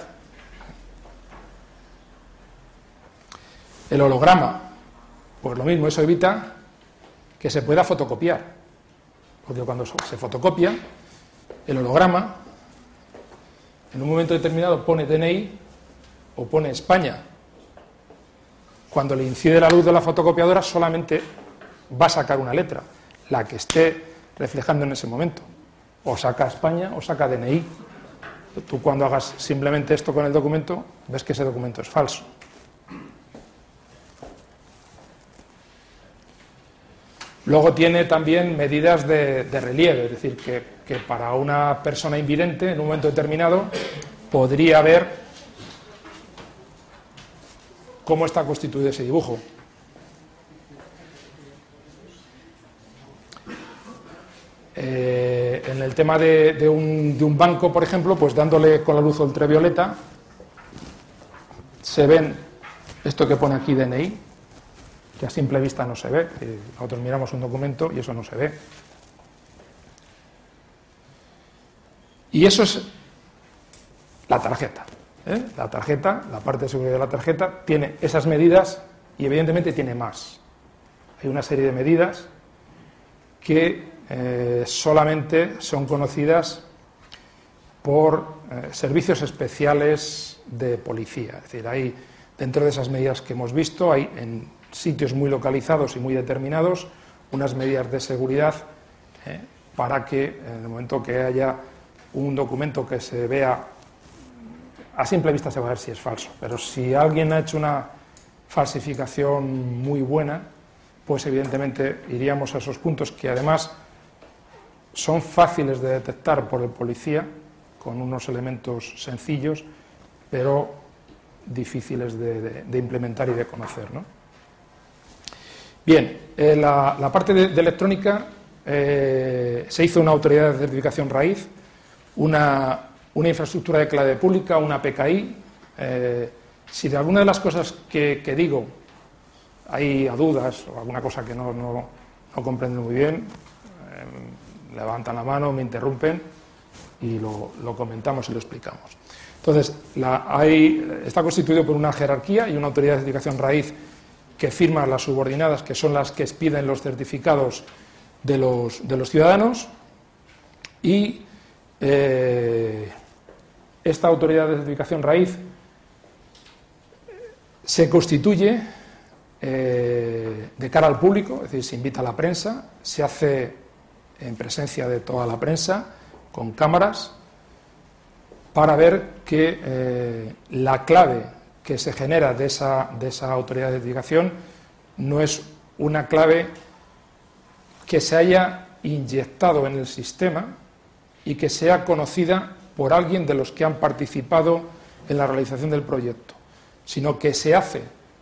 El holograma, pues lo mismo, eso evita que se pueda fotocopiar, porque cuando se fotocopia, el holograma, en un momento determinado pone DNI o pone España. Cuando le incide la luz de la fotocopiadora solamente va a sacar una letra, la que esté reflejando en ese momento. O saca España o saca DNI. Tú cuando hagas simplemente esto con el documento, ves que ese documento es falso. Luego tiene también medidas de relieve, es decir, que para una persona invidente, en un momento determinado, podría ver cómo está constituido ese dibujo. En el tema de un banco, por ejemplo, pues dándole con la luz ultravioleta, se ven esto que pone aquí DNI, que a simple vista no se ve. Nosotros miramos un documento y eso no se ve. Y eso es la tarjeta. La tarjeta, la parte de seguridad de la tarjeta, tiene esas medidas y evidentemente tiene más. Hay una serie de medidas que solamente son conocidas por servicios especiales de policía. Es decir, hay, dentro de esas medidas que hemos visto, hay en sitios muy localizados y muy determinados unas medidas de seguridad para que en el momento que haya un documento que se vea, a simple vista se va a ver si es falso, pero si alguien ha hecho una falsificación muy buena, pues evidentemente iríamos a esos puntos que además son fáciles de detectar por el policía con unos elementos sencillos, pero difíciles de implementar y de conocer, ¿no? Bien, la parte de electrónica, se hizo una autoridad de certificación raíz, una infraestructura de clave pública, una PKI. Si de alguna de las cosas que digo hay dudas o alguna cosa que no comprenden muy bien, levantan la mano, me interrumpen y lo comentamos y lo explicamos. Entonces, está constituido por una jerarquía y una autoridad de certificación raíz que firman las subordinadas, que son las que expiden los certificados de los ciudadanos, y esta autoridad de certificación raíz se constituye de cara al público, es decir, se invita a la prensa, se hace en presencia de toda la prensa, con cámaras, para ver que la clave que se genera de esa autoridad de certificación no es una clave que se haya inyectado en el sistema y que sea conocida por alguien de los que han participado en la realización del proyecto, sino que se hace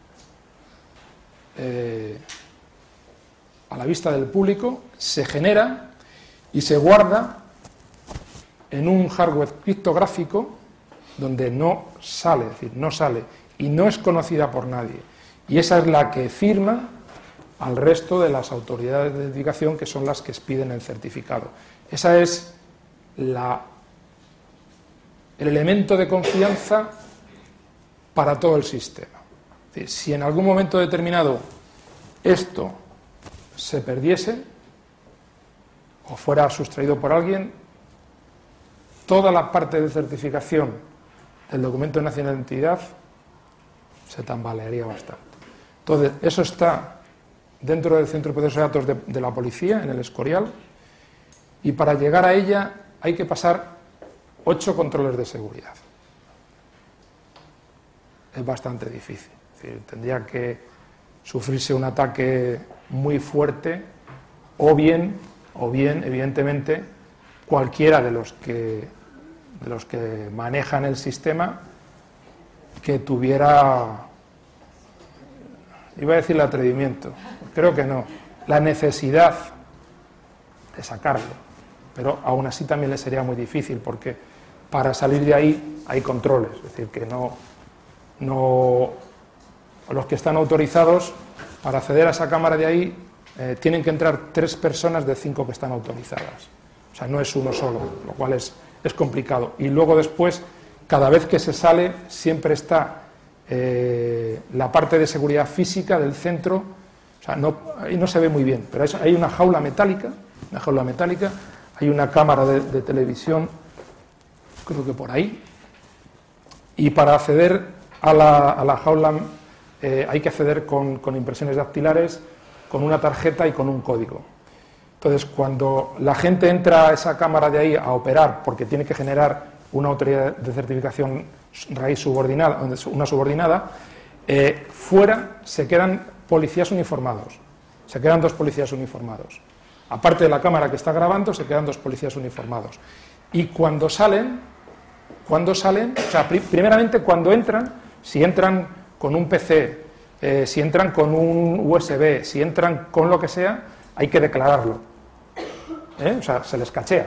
a la vista del público, se genera y se guarda en un hardware criptográfico donde no sale, es decir, no sale y no es conocida por nadie. Y esa es la que firma al resto de las autoridades de certificación, que son las que expiden el certificado. Esa es el elemento de confianza para todo el sistema. Es decir, si en algún momento determinado esto se perdiese o fuera sustraído por alguien, toda la parte de certificación del documento de nacionalidad de identidad se tambalearía bastante. Entonces, eso está dentro del centro de proceso de datos de la policía, en el Escorial, y para llegar a ella hay que pasar 8 controles de seguridad. Es bastante difícil. Es decir, tendría que sufrirse un ataque muy fuerte, o bien, evidentemente, cualquiera de los que manejan el sistema que tuviera, iba a decir el atrevimiento, creo que no, la necesidad de sacarlo, pero aún así también le sería muy difícil, porque para salir de ahí hay controles, es decir, que no los que están autorizados para acceder a esa cámara de ahí tienen que entrar 3 personas de 5 que están autorizadas, o sea, no es uno solo, lo cual es complicado. Y luego después, cada vez que se sale, siempre está la parte de seguridad física del centro, o sea, ahí no se ve muy bien, pero hay una jaula metálica, hay una cámara de televisión, creo que por ahí, y para acceder a la jaula hay que acceder con impresiones dactilares, con una tarjeta y con un código. Entonces, cuando la gente entra a esa cámara de ahí a operar, porque tiene que generar una autoridad de certificación raíz subordinada, una subordinada, fuera se quedan policías uniformados, se quedan 2 policías uniformados. Aparte de la cámara que está grabando, se quedan 2 policías uniformados. Y cuando salen, o sea, primeramente cuando entran, si entran con un PC, si entran con un USB, si entran con lo que sea, hay que declararlo. O sea, se les cachea.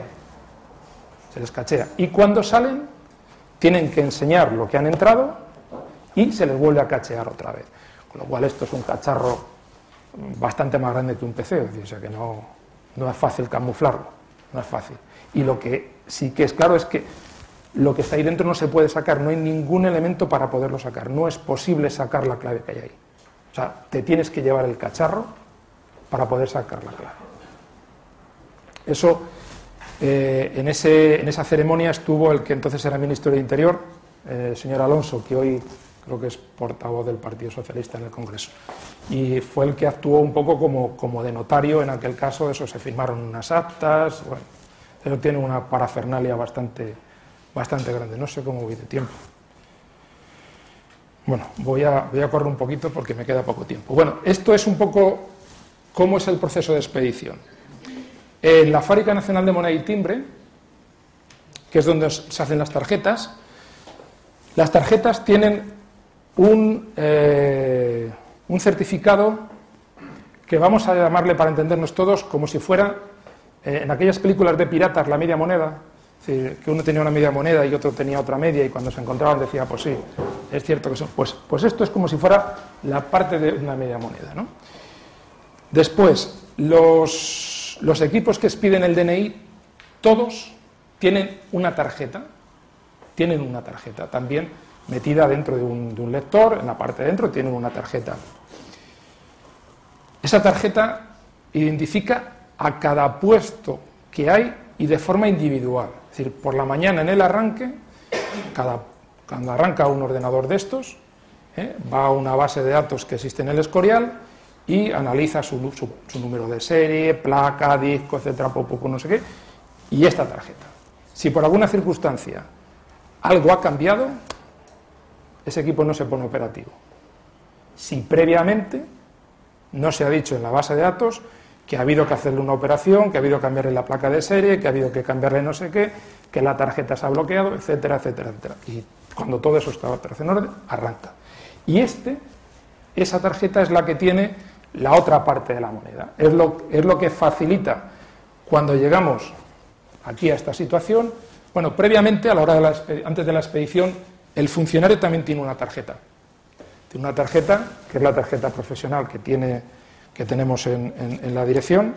Y cuando salen, tienen que enseñar lo que han entrado y se les vuelve a cachear otra vez. Con lo cual esto es un cacharro bastante más grande que un PC, o sea que no es fácil camuflarlo, no es fácil. Y lo que sí que es claro es que lo que está ahí dentro no se puede sacar, no hay ningún elemento para poderlo sacar, no es posible sacar la clave que hay ahí. O sea, te tienes que llevar el cacharro para poder sacar la clave. Eso, en esa ceremonia estuvo el que entonces era ministro del Interior, señor Alonso, que hoy creo que es portavoz del Partido Socialista en el Congreso, y fue el que actuó un poco como de notario en aquel caso. Eso, se firmaron unas actas, bueno, eso tiene una parafernalia bastante grande. No sé cómo voy de tiempo. Bueno, voy a correr un poquito porque me queda poco tiempo. Bueno, esto es un poco cómo es el proceso de expedición. En la Fábrica Nacional de Moneda y Timbre, que es donde se hacen las tarjetas tienen un certificado que vamos a llamarle, para entendernos todos, como si fuera en aquellas películas de piratas, la media moneda, es decir, que uno tenía una media moneda y otro tenía otra media, y cuando se encontraban decía, pues sí, es cierto que son. Pues esto es como si fuera la parte de una media moneda, ¿no? Después, los equipos que expiden el DNI, todos tienen una tarjeta también metida dentro de un lector, en la parte de dentro tienen una tarjeta. Esa tarjeta identifica a cada puesto que hay y de forma individual. Es decir, por la mañana en el arranque, cuando arranca un ordenador de estos, va a una base de datos que existe en el Escorial y analiza su número de serie, placa, disco, etcétera, no sé qué, y esta tarjeta. Si por alguna circunstancia algo ha cambiado, ese equipo no se pone operativo. Si previamente no se ha dicho en la base de datos que ha habido que hacerle una operación, que ha habido que cambiarle la placa de serie, que ha habido que cambiarle no sé qué, que la tarjeta se ha bloqueado, etcétera, etcétera, etcétera. Y cuando todo eso está en orden, arranca. Y esa tarjeta es la que tiene la otra parte de la moneda. Es lo que facilita cuando llegamos aquí a esta situación. Bueno, previamente, antes de la expedición, el funcionario también tiene una tarjeta. Tiene una tarjeta, que es la tarjeta profesional que tenemos en la dirección,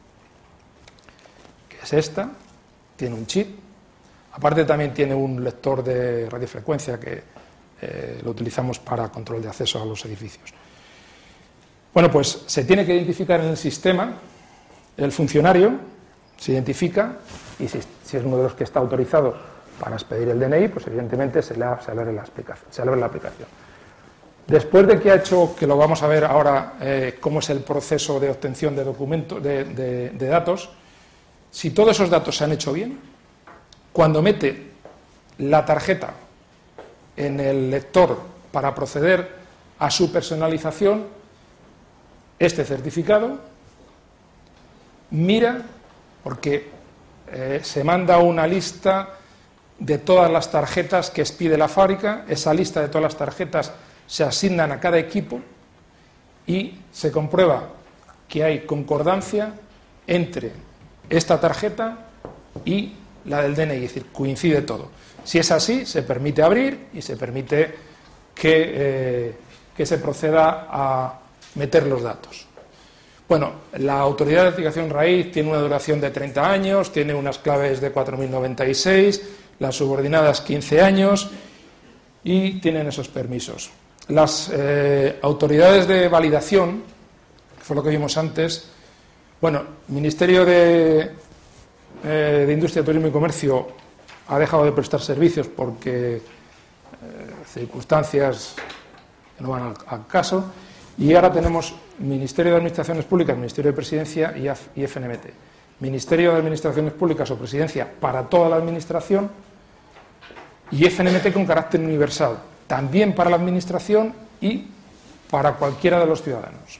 que es esta, tiene un chip. Aparte también tiene un lector de radiofrecuencia que lo utilizamos para control de acceso a los edificios. Bueno, pues se tiene que identificar en el sistema, el funcionario se identifica, y si es uno de los que está autorizado para expedir el DNI, pues evidentemente se le abre la aplicación. Después de que ha hecho, que lo vamos a ver ahora, cómo es el proceso de obtención de documentos, de datos, si todos esos datos se han hecho bien, cuando mete la tarjeta en el lector para proceder a su personalización, este certificado mira, porque se manda una lista de todas las tarjetas que expide la fábrica. Esa lista de todas las tarjetas se asignan a cada equipo y se comprueba que hay concordancia entre esta tarjeta y la del DNI, es decir, coincide todo. Si es así, se permite abrir y se permite que se proceda a meter los datos. Bueno, la autoridad de identificación raíz tiene una duración de 30 años, tiene unas claves de 4096, las subordinadas 15 años y tienen esos permisos. Las autoridades de validación, que fue lo que vimos antes, bueno, el Ministerio de Industria, Turismo y Comercio ha dejado de prestar servicios porque circunstancias que no van al caso, y ahora tenemos Ministerio de Administraciones Públicas, Ministerio de Presidencia y FNMT. Ministerio de Administraciones Públicas o Presidencia para toda la Administración y FNMT con carácter universal, también para la Administración y para cualquiera de los ciudadanos.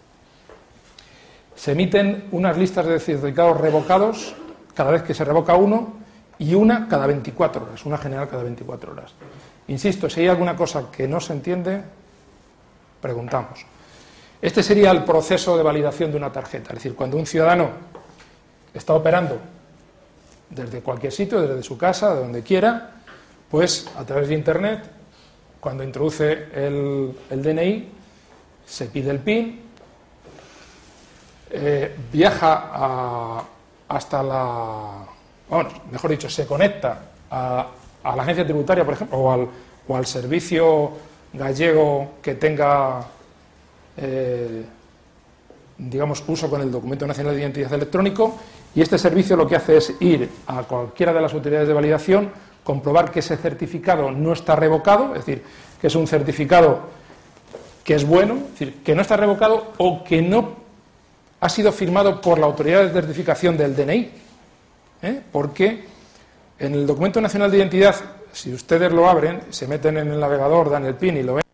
Se emiten unas listas de certificados revocados cada vez que se revoca uno y una cada 24 horas, una general cada 24 horas. Insisto, si hay alguna cosa que no se entiende, preguntamos. Este sería el proceso de validación de una tarjeta, es decir, cuando un ciudadano está operando desde cualquier sitio, desde su casa, de donde quiera, pues a través de Internet, cuando introduce el DNI, se pide el PIN, viaja hasta la... Bueno, mejor dicho, se conecta a la agencia tributaria, por ejemplo, o al servicio gallego que tenga, digamos, uso con el Documento Nacional de Identidad Electrónico, y este servicio lo que hace es ir a cualquiera de las autoridades de validación, comprobar que ese certificado no está revocado, es decir, que es un certificado que es bueno, es decir, que no está revocado o que no ha sido firmado por la autoridad de certificación del DNI, porque en el Documento Nacional de Identidad, si ustedes lo abren, se meten en el navegador, dan el PIN y lo ven,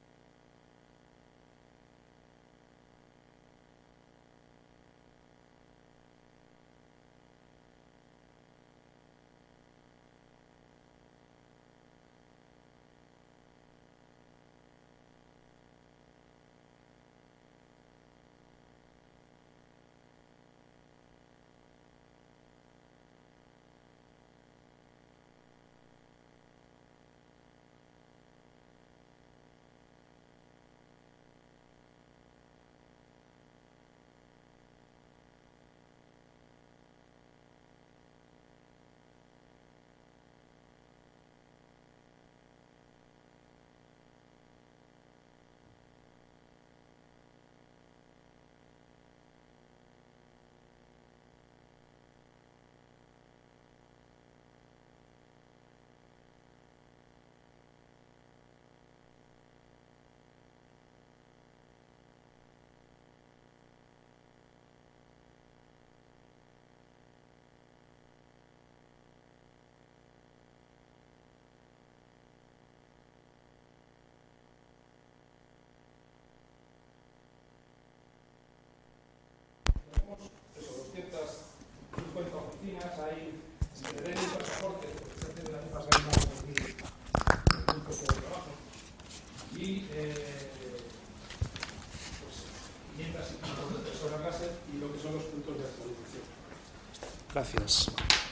Gracias.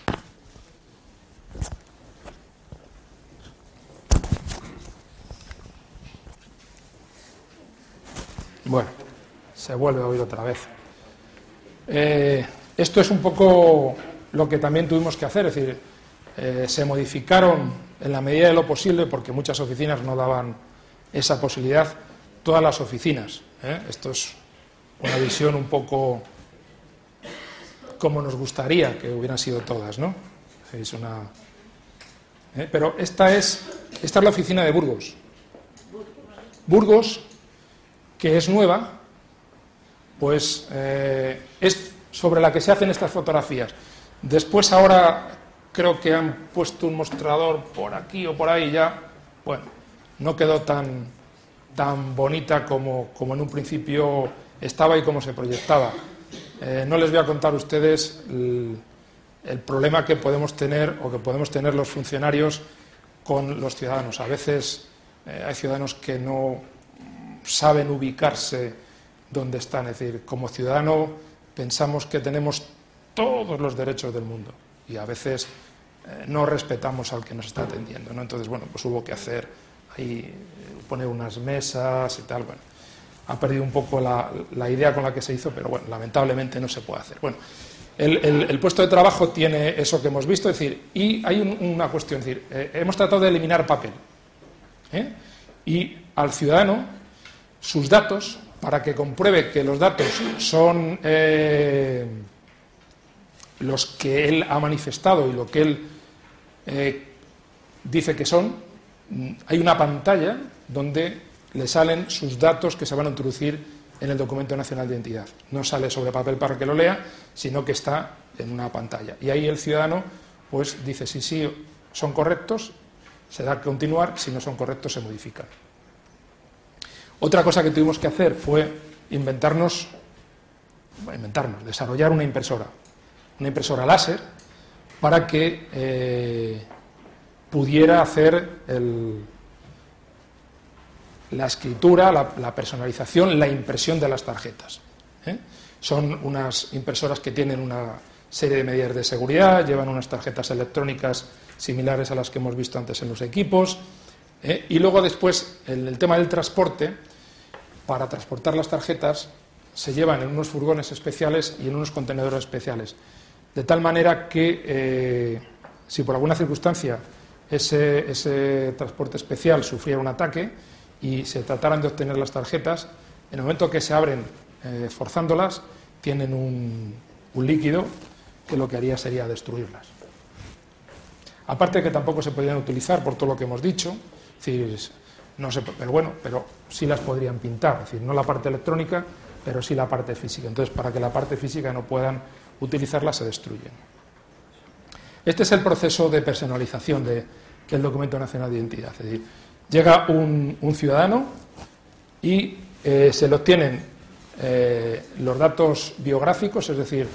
Bueno, se vuelve a oír otra vez. Esto es un poco lo que también tuvimos que hacer, es decir, se modificaron en la medida de lo posible, porque muchas oficinas no daban esa posibilidad, todas las oficinas. Esto es una visión un poco como nos gustaría que hubieran sido todas, ¿no? Es una... Pero esta es la oficina de Burgos. Burgos, que es nueva, pues es sobre la que se hacen estas fotografías. Después ahora creo que han puesto un mostrador por aquí o por ahí ya. Bueno, no quedó tan bonita como en un principio estaba y como se proyectaba. No les voy a contar a ustedes el problema que podemos tener o que podemos tener los funcionarios con los ciudadanos. A veces hay ciudadanos que no saben ubicarse donde están. Es decir, como ciudadano pensamos que tenemos todos los derechos del mundo y a veces no respetamos al que nos está atendiendo, ¿no? Entonces, bueno, pues hubo que hacer ahí, poner unas mesas y tal. Bueno, ha perdido un poco la idea con la que se hizo, pero bueno, lamentablemente no se puede hacer. Bueno, el puesto de trabajo tiene eso que hemos visto, es decir, y hay una cuestión, es decir, hemos tratado de eliminar papel, y al ciudadano sus datos, para que compruebe que los datos son los que él ha manifestado y lo que él dice que son, hay una pantalla donde le salen sus datos que se van a introducir en el documento nacional de identidad. No sale sobre papel para que lo lea, sino que está en una pantalla. Y ahí el ciudadano pues dice si sí son correctos, se da a continuar, si no son correctos se modifican. Otra cosa que tuvimos que hacer fue desarrollar una impresora láser para que pudiera hacer la escritura, la personalización, la impresión de las tarjetas. Son unas impresoras que tienen una serie de medidas de seguridad, llevan unas tarjetas electrónicas similares a las que hemos visto antes en los equipos, y luego después, en el tema del transporte, para transportar las tarjetas se llevan en unos furgones especiales y en unos contenedores especiales, de tal manera que si por alguna circunstancia ese transporte especial sufriera un ataque y se trataran de obtener las tarjetas, en el momento que se abren forzándolas, tienen un líquido que lo que haría sería destruirlas. Aparte que tampoco se podrían utilizar por todo lo que hemos dicho, es decir, no sé, pero sí las podrían pintar, es decir, no la parte electrónica, pero sí la parte física. Entonces, para que la parte física no puedan utilizarla, se destruyen. Este es el proceso de personalización del documento nacional de identidad. Es decir, llega un ciudadano y se le obtienen los datos biográficos, es decir,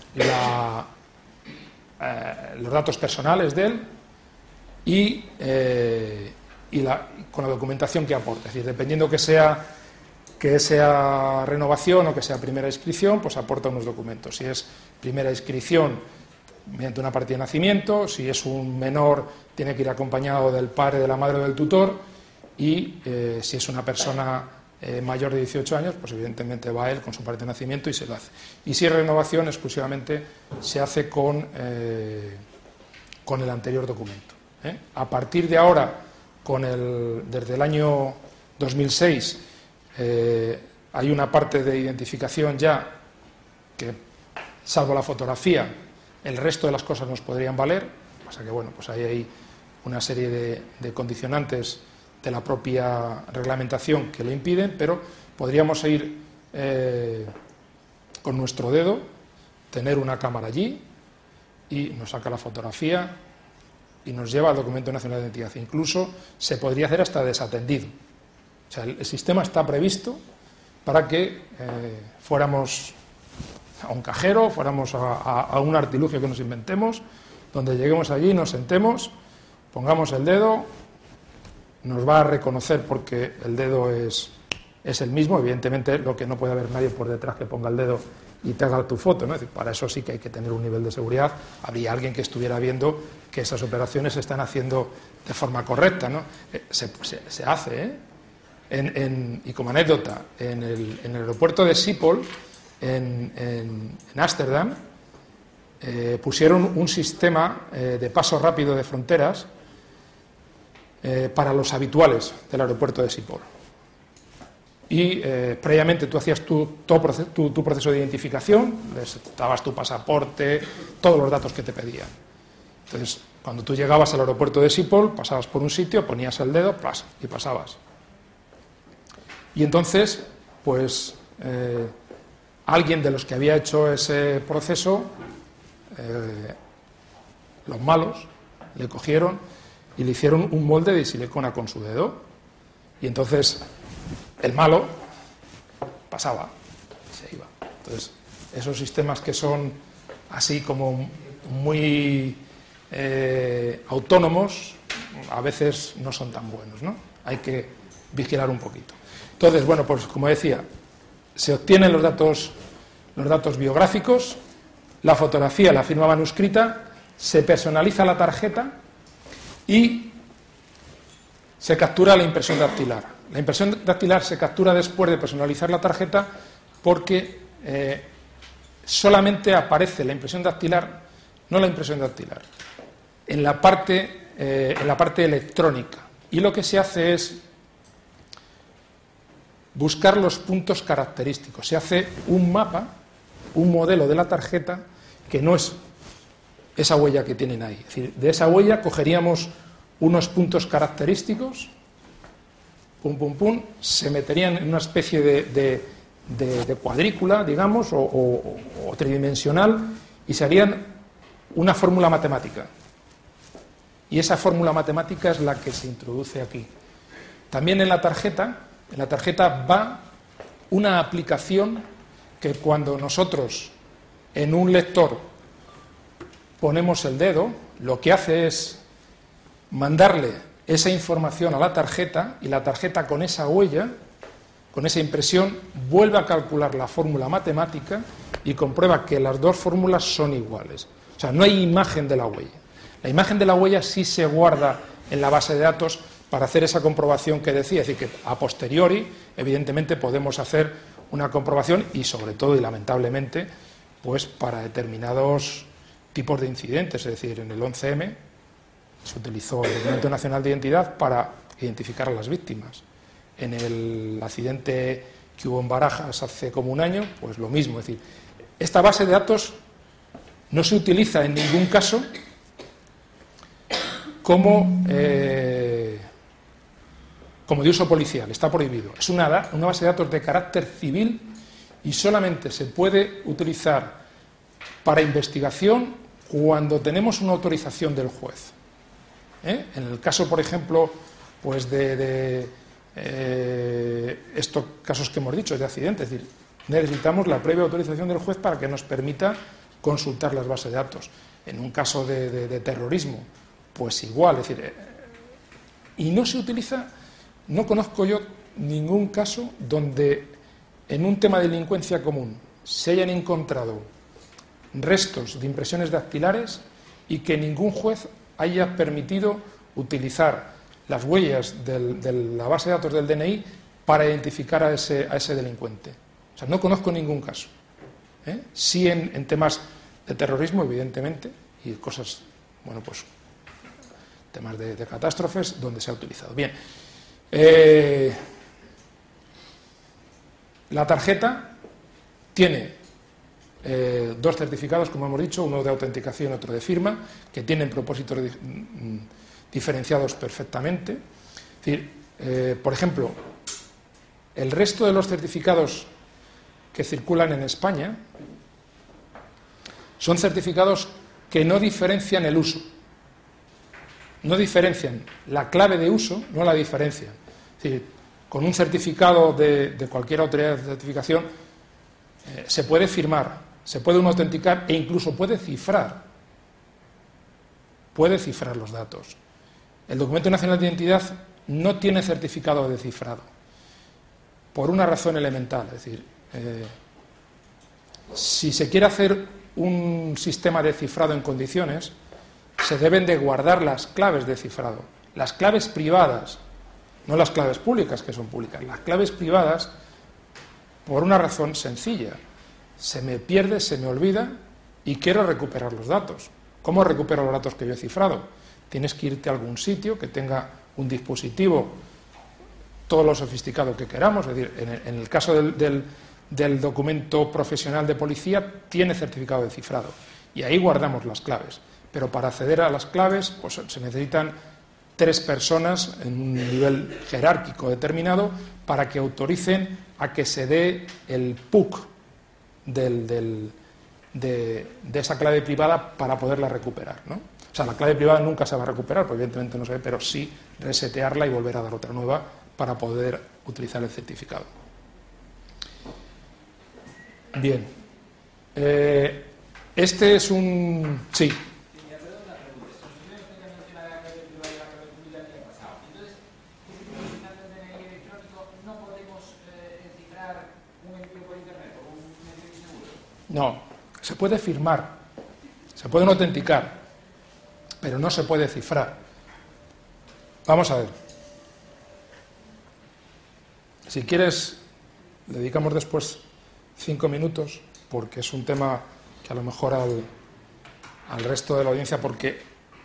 los datos personales de él y con la documentación que aporta. Es decir, dependiendo que sea renovación o que sea primera inscripción, pues aporta unos documentos. Si es primera inscripción, mediante una partida de nacimiento; si es un menor, tiene que ir acompañado del padre, de la madre o del tutor; y si es una persona mayor de 18 años, pues evidentemente va él con su partida de nacimiento y se lo hace. Y si es renovación, exclusivamente se hace con el anterior documento. A partir de ahora, desde el año 2006, hay una parte de identificación ya que, salvo la fotografía, el resto de las cosas nos podrían valer. Pasa que, bueno, pues ahí hay una serie de condicionantes de la propia reglamentación que lo impiden, pero podríamos ir con nuestro dedo, tener una cámara allí y nos saca la fotografía y nos lleva al documento nacional de identidad. Incluso se podría hacer hasta desatendido. O sea, el sistema está previsto para que fuéramos a un cajero, fuéramos a un artilugio que nos inventemos, donde lleguemos allí, nos sentemos, pongamos el dedo, nos va a reconocer porque el dedo es el mismo. Evidentemente, lo que no puede haber nadie por detrás que ponga el dedo y te haga tu foto, ¿no? Es decir, para eso sí que hay que tener un nivel de seguridad. Habría alguien que estuviera viendo que esas operaciones se están haciendo de forma correcta, ¿no? Se hace, y como anécdota, en el aeropuerto de Schiphol, en Ámsterdam, pusieron un sistema de paso rápido de fronteras para los habituales del aeropuerto de Schiphol. Y previamente tú hacías tu proceso de identificación, les dabas tu pasaporte, todos los datos que te pedían. Entonces, cuando tú llegabas al aeropuerto de Schiphol, pasabas por un sitio, ponías el dedo, ¡plas!, y pasabas. Y entonces, pues, alguien de los que había hecho ese proceso, los malos, le cogieron y le hicieron un molde de silicona con su dedo. Y entonces el malo pasaba, se iba. Entonces, esos sistemas que son así como muy autónomos, a veces no son tan buenos, ¿no? Hay que vigilar un poquito. Entonces, bueno, pues como decía, se obtienen los datos biográficos, la fotografía, la firma manuscrita, se personaliza la tarjeta y se captura la impresión dactilar. La impresión dactilar se captura después de personalizar la tarjeta porque solamente aparece la impresión dactilar, no la impresión dactilar, en la parte electrónica. Y lo que se hace es buscar los puntos característicos. Se hace un mapa, un modelo de la tarjeta que no es esa huella que tienen ahí. Es decir, de esa huella cogeríamos unos puntos característicos, pum, pum, pum, se meterían en una especie de cuadrícula, digamos, o tridimensional, y se harían una fórmula matemática. Y esa fórmula matemática es la que se introduce aquí. También en la tarjeta va una aplicación que cuando nosotros en un lector ponemos el dedo, lo que hace es mandarle esa información a la tarjeta y la tarjeta con esa huella, con esa impresión, vuelve a calcular la fórmula matemática y comprueba que las dos fórmulas son iguales. O sea, no hay imagen de la huella. La imagen de la huella sí se guarda en la base de datos para hacer esa comprobación que decía, es decir, que a posteriori, evidentemente, podemos hacer una comprobación y, sobre todo, y lamentablemente, pues para determinados tipos de incidentes, es decir, en el 11M se utilizó el Documento Nacional de Identidad para identificar a las víctimas. En el accidente que hubo en Barajas hace como un año, pues lo mismo, es decir, esta base de datos no se utiliza en ningún caso como de uso policial, está prohibido. Es una base de datos de carácter civil y solamente se puede utilizar para investigación cuando tenemos una autorización del juez. En el caso, por ejemplo, pues de estos casos que hemos dicho, de accidentes, es decir, necesitamos la previa autorización del juez para que nos permita consultar las bases de datos. En un caso de terrorismo, pues igual, es decir, y no se utiliza, no conozco yo ningún caso donde en un tema de delincuencia común se hayan encontrado restos de impresiones dactilares y que ningún juez haya permitido utilizar las huellas de la base de datos del DNI para identificar a ese delincuente. O sea, no conozco ningún caso. Sí en temas de terrorismo, evidentemente, y cosas, bueno, pues temas de catástrofes donde se ha utilizado. Bien, la tarjeta tiene dos certificados, como hemos dicho, uno de autenticación y otro de firma, que tienen propósitos diferenciados perfectamente. Es decir, por ejemplo, el resto de los certificados que circulan en España son certificados que no diferencian el uso, no diferencian la clave de uso, no la diferencian. Es decir, con un certificado de cualquier autoridad de certificación se puede firmar, se puede uno autenticar e incluso puede cifrar los datos. El Documento Nacional de Identidad no tiene certificado de cifrado, por una razón elemental, es decir, si se quiere hacer un sistema de cifrado en condiciones, se deben de guardar las claves de cifrado, las claves privadas, no las claves públicas, que son públicas, las claves privadas, por una razón sencilla: se me pierde, se me olvida y quiero recuperar los datos. ¿Cómo recupero los datos que yo he cifrado? Tienes que irte a algún sitio que tenga un dispositivo todo lo sofisticado que queramos, es decir, en el caso del documento profesional de policía tiene certificado de cifrado y ahí guardamos las claves, pero para acceder a las claves pues se necesitan 3 personas en un nivel jerárquico determinado para que autoricen a que se dé el PUC de esa clave privada para poderla recuperar, ¿no? O sea, la clave privada nunca se va a recuperar, porque evidentemente no se ve, pero sí resetearla y volver a dar otra nueva para poder utilizar el certificado. Bien. Este es un... Sí. No, se puede firmar, se pueden autenticar, pero no se puede cifrar. Vamos a ver. Si quieres, le dedicamos después 5 minutos, porque es un tema que a lo mejor al resto de la audiencia, porque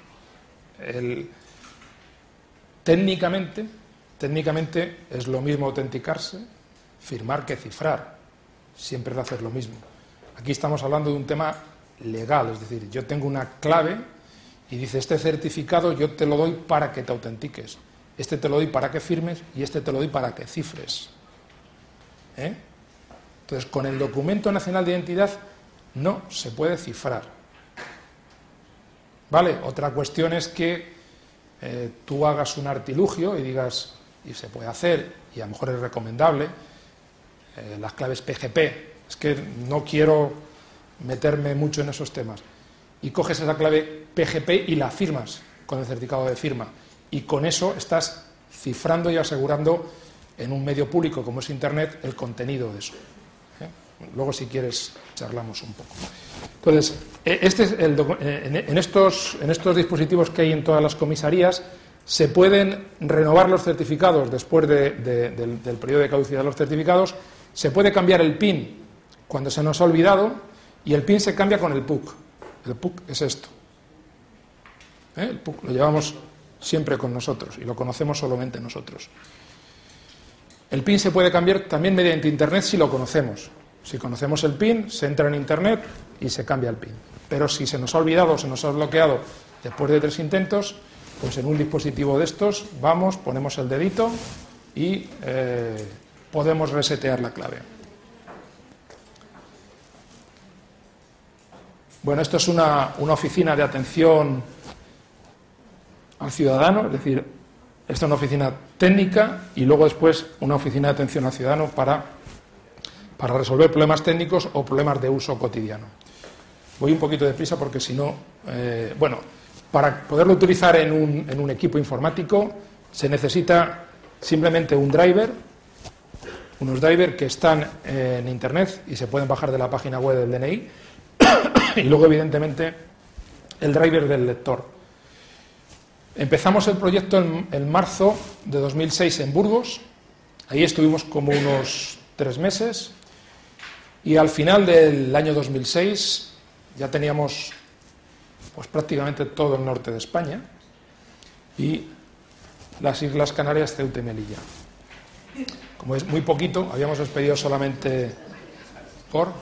técnicamente es lo mismo autenticarse, firmar que cifrar. Siempre es hacer lo mismo. Aquí estamos hablando de un tema legal, es decir, yo tengo una clave y dice, este certificado yo te lo doy para que te autentiques, este te lo doy para que firmes y este te lo doy para que cifres. Entonces, con el documento nacional de identidad no se puede cifrar. ¿Vale? Otra cuestión es que tú hagas un artilugio y digas, y se puede hacer, y a lo mejor es recomendable, las claves PGP. Es que no quiero meterme mucho en esos temas. Y coges esa clave PGP y la firmas con el certificado de firma. Y con eso estás cifrando y asegurando en un medio público como es Internet el contenido de eso. Luego, si quieres, charlamos un poco. Entonces, en estos dispositivos que hay en todas las comisarías se pueden renovar los certificados después del periodo de caducidad de los certificados, se puede cambiar el PIN cuando se nos ha olvidado, y el PIN se cambia con el PUC. El PUC es esto. El PUC lo llevamos siempre con nosotros y lo conocemos solamente nosotros. El PIN se puede cambiar también mediante Internet si lo conocemos. Si conocemos el PIN, se entra en Internet y se cambia el PIN. Pero si se nos ha olvidado o se nos ha bloqueado después de 3 intentos, pues en un dispositivo de estos vamos, ponemos el dedito y podemos resetear la clave. Bueno, esto es una oficina de atención al ciudadano, es decir, esta es una oficina técnica y luego después una oficina de atención al ciudadano para resolver problemas técnicos o problemas de uso cotidiano. Voy un poquito deprisa porque si no... para poderlo utilizar en un equipo informático se necesita simplemente un driver, unos drivers que están en Internet y se pueden bajar de la página web del DNI, y luego, evidentemente, el driver del lector. Empezamos el proyecto en marzo de 2006 en Burgos. Ahí estuvimos como unos 3 meses. Y al final del año 2006 ya teníamos pues prácticamente todo el norte de España y las Islas Canarias, Ceuta y Melilla. Como es muy poquito, habíamos expedido solamente por...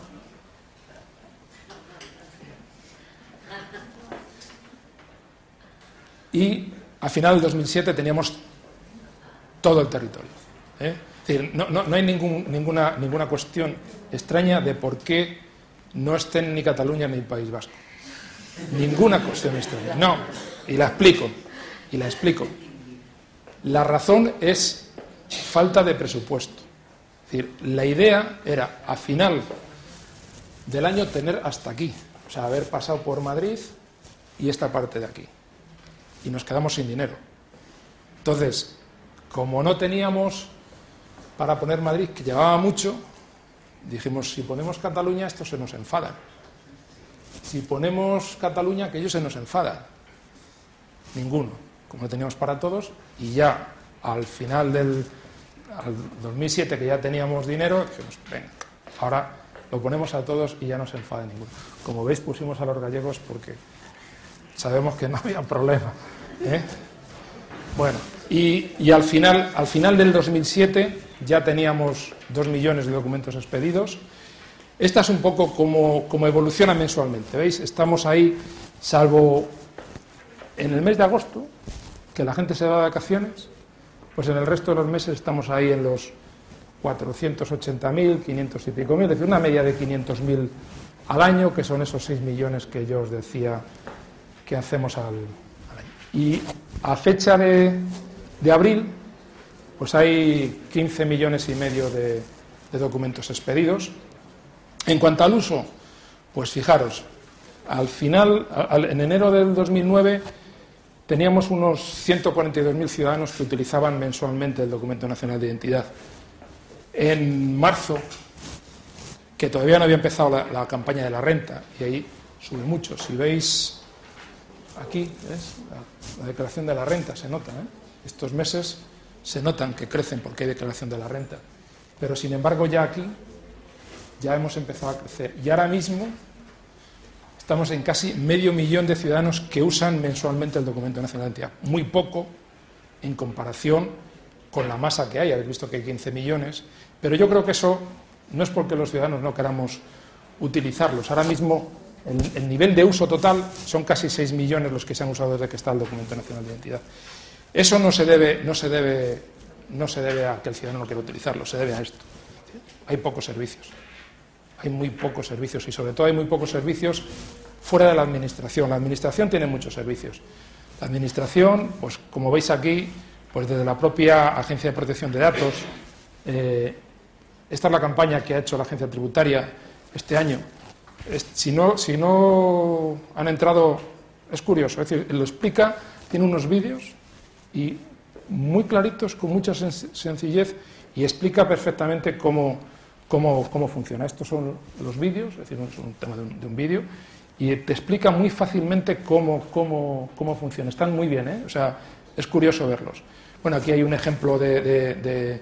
Y a final del 2007 teníamos todo el territorio. Es decir, no hay ninguna cuestión extraña de por qué no estén ni Cataluña ni el País Vasco. Ninguna cuestión extraña. No, y la explico. La razón es falta de presupuesto. Es decir, la idea era a final del año tener hasta aquí, o sea, haber pasado por Madrid y esta parte de aquí. Y nos quedamos sin dinero. Entonces, como no teníamos para poner Madrid, que llevaba mucho, dijimos, si ponemos Cataluña, estos se nos enfadan. Si ponemos Cataluña, que ellos se nos enfadan. Ninguno. Como lo teníamos para todos, y ya al final del 2007, que ya teníamos dinero, dijimos, venga, ahora lo ponemos a todos y ya no se enfada ninguno. Como veis, pusimos a los gallegos porque sabemos que no había problema. Bueno, y al final del 2007 ya teníamos 2 millones de documentos expedidos. Esta es un poco como evoluciona mensualmente, ¿veis? Estamos ahí, salvo en el mes de agosto, que la gente se va de vacaciones, pues en el resto de los meses estamos ahí en los 480.000, 500 y pico mil, es decir, una media de 500.000 al año, que son esos 6 millones que yo os decía que hacemos al año. Y a fecha de abril, pues hay 15 millones y medio de documentos expedidos. En cuanto al uso, pues fijaros, Al final, en enero del 2009, teníamos unos 142.000 ciudadanos que utilizaban mensualmente el Documento Nacional de Identidad. En marzo, que todavía no había empezado la campaña de la renta, y ahí sube mucho. Si veis aquí, ¿ves? La declaración de la renta se nota, ¿eh? Estos meses se notan que crecen porque hay declaración de la renta. Pero, sin embargo, ya aquí ya hemos empezado a crecer. Y ahora mismo estamos en casi 500.000 de ciudadanos que usan mensualmente el Documento Nacional de Identidad. Muy poco en comparación con la masa que hay. Habéis visto que hay 15 millones. Pero yo creo que eso no es porque los ciudadanos no queramos utilizarlos. Ahora mismo el nivel de uso total son casi 6 millones los que se han usado desde que está el Documento Nacional de Identidad. Eso no se debe a que el ciudadano no quiera utilizarlo, se debe a esto. Hay pocos servicios. Hay muy pocos servicios y, sobre todo, hay muy pocos servicios fuera de la Administración. La Administración tiene muchos servicios. La Administración, pues como veis aquí, pues desde la propia Agencia de Protección de Datos, esta es la campaña que ha hecho la Agencia Tributaria este año. Si no han entrado, es curioso, es decir, lo explica, tiene unos vídeos y muy claritos, con mucha sencillez, y explica perfectamente cómo funciona. Estos son los vídeos, es decir, es un tema de un vídeo, y te explica muy fácilmente cómo funciona. Están muy bien, ¿eh? O sea, es curioso verlos. Bueno, aquí hay un ejemplo de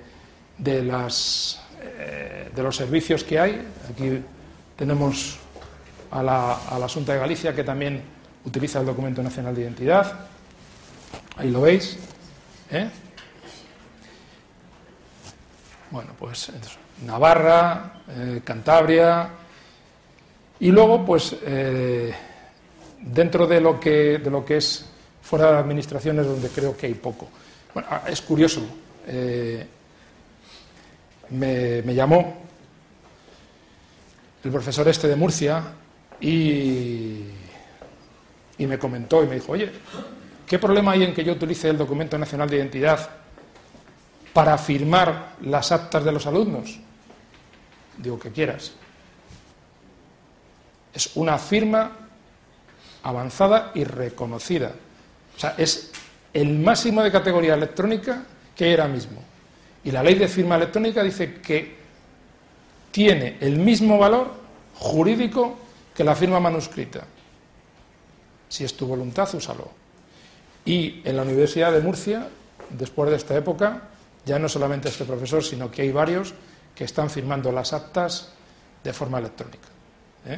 los servicios que hay. Aquí tenemos a la Xunta de Galicia, que también utiliza el Documento Nacional de Identidad. Ahí lo veis, ¿eh? Bueno, pues Navarra, Cantabria, y luego, pues, dentro de lo que es fuera de la Administración es donde creo que hay poco. Bueno, es curioso, me llamó el profesor este de Murcia y me comentó y me dijo: oye, ¿qué problema hay en que yo utilice el Documento Nacional de Identidad para firmar las actas de los alumnos? Digo, que quieras. Es una firma avanzada y reconocida. O sea, es el máximo de categoría electrónica que hay ahora mismo. Y la ley de firma electrónica dice que tiene el mismo valor jurídico que la firma manuscrita. Si es tu voluntad, úsalo. Y en la Universidad de Murcia, después de esta época, ya no solamente este profesor, sino que hay varios que están firmando las actas de forma electrónica, ¿eh?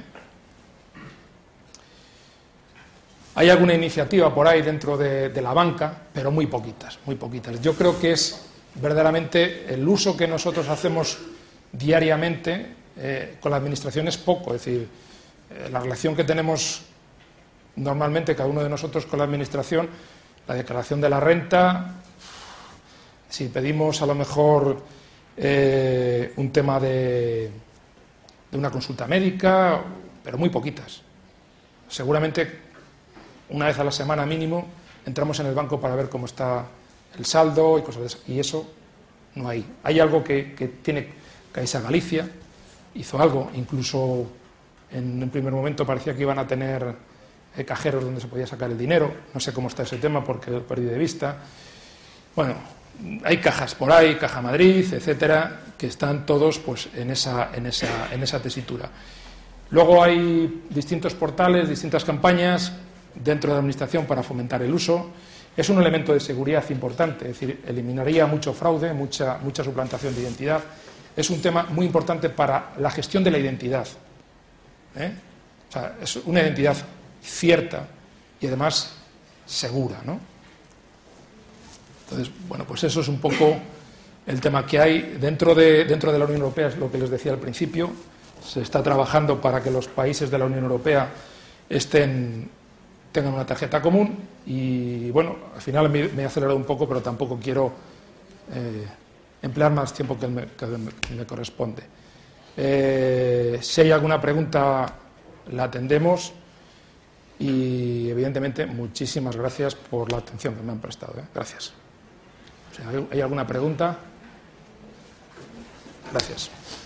Hay alguna iniciativa por ahí dentro de la banca, pero muy poquitas, muy poquitas. Yo creo que es verdaderamente el uso que nosotros hacemos diariamente con la Administración es poco. Es decir, la relación que tenemos normalmente cada uno de nosotros con la Administración, la declaración de la renta, si pedimos a lo mejor un tema de una consulta médica, pero muy poquitas. Seguramente una vez a la semana mínimo entramos en el banco para ver cómo está el saldo y cosas de esas, y eso no hay. Hay algo que tiene Caixa Galicia, hizo algo, incluso en un primer momento parecía que iban a tener cajeros donde se podía sacar el dinero. No sé cómo está ese tema porque lo perdí de vista. Bueno, hay cajas por ahí, Caja Madrid, etcétera, que están todos, pues, en esa tesitura. Luego hay distintos portales, distintas campañas dentro de la Administración para fomentar el uso. Es un elemento de seguridad importante, es decir, eliminaría mucho fraude, mucha suplantación de identidad. Es un tema muy importante para la gestión de la identidad, ¿eh? O sea, es una identidad cierta y además segura, ¿no? Entonces, bueno, pues eso es un poco el tema que hay dentro de la Unión Europea. Es lo que les decía al principio. Se está trabajando para que los países de la Unión Europea tengan una tarjeta común y, bueno, al final me he acelerado un poco, pero tampoco quiero emplear más tiempo que me corresponde. Si hay alguna pregunta, la atendemos y, evidentemente, muchísimas gracias por la atención que me han prestado, ¿eh? Gracias. O sea, ¿hay alguna pregunta? Gracias.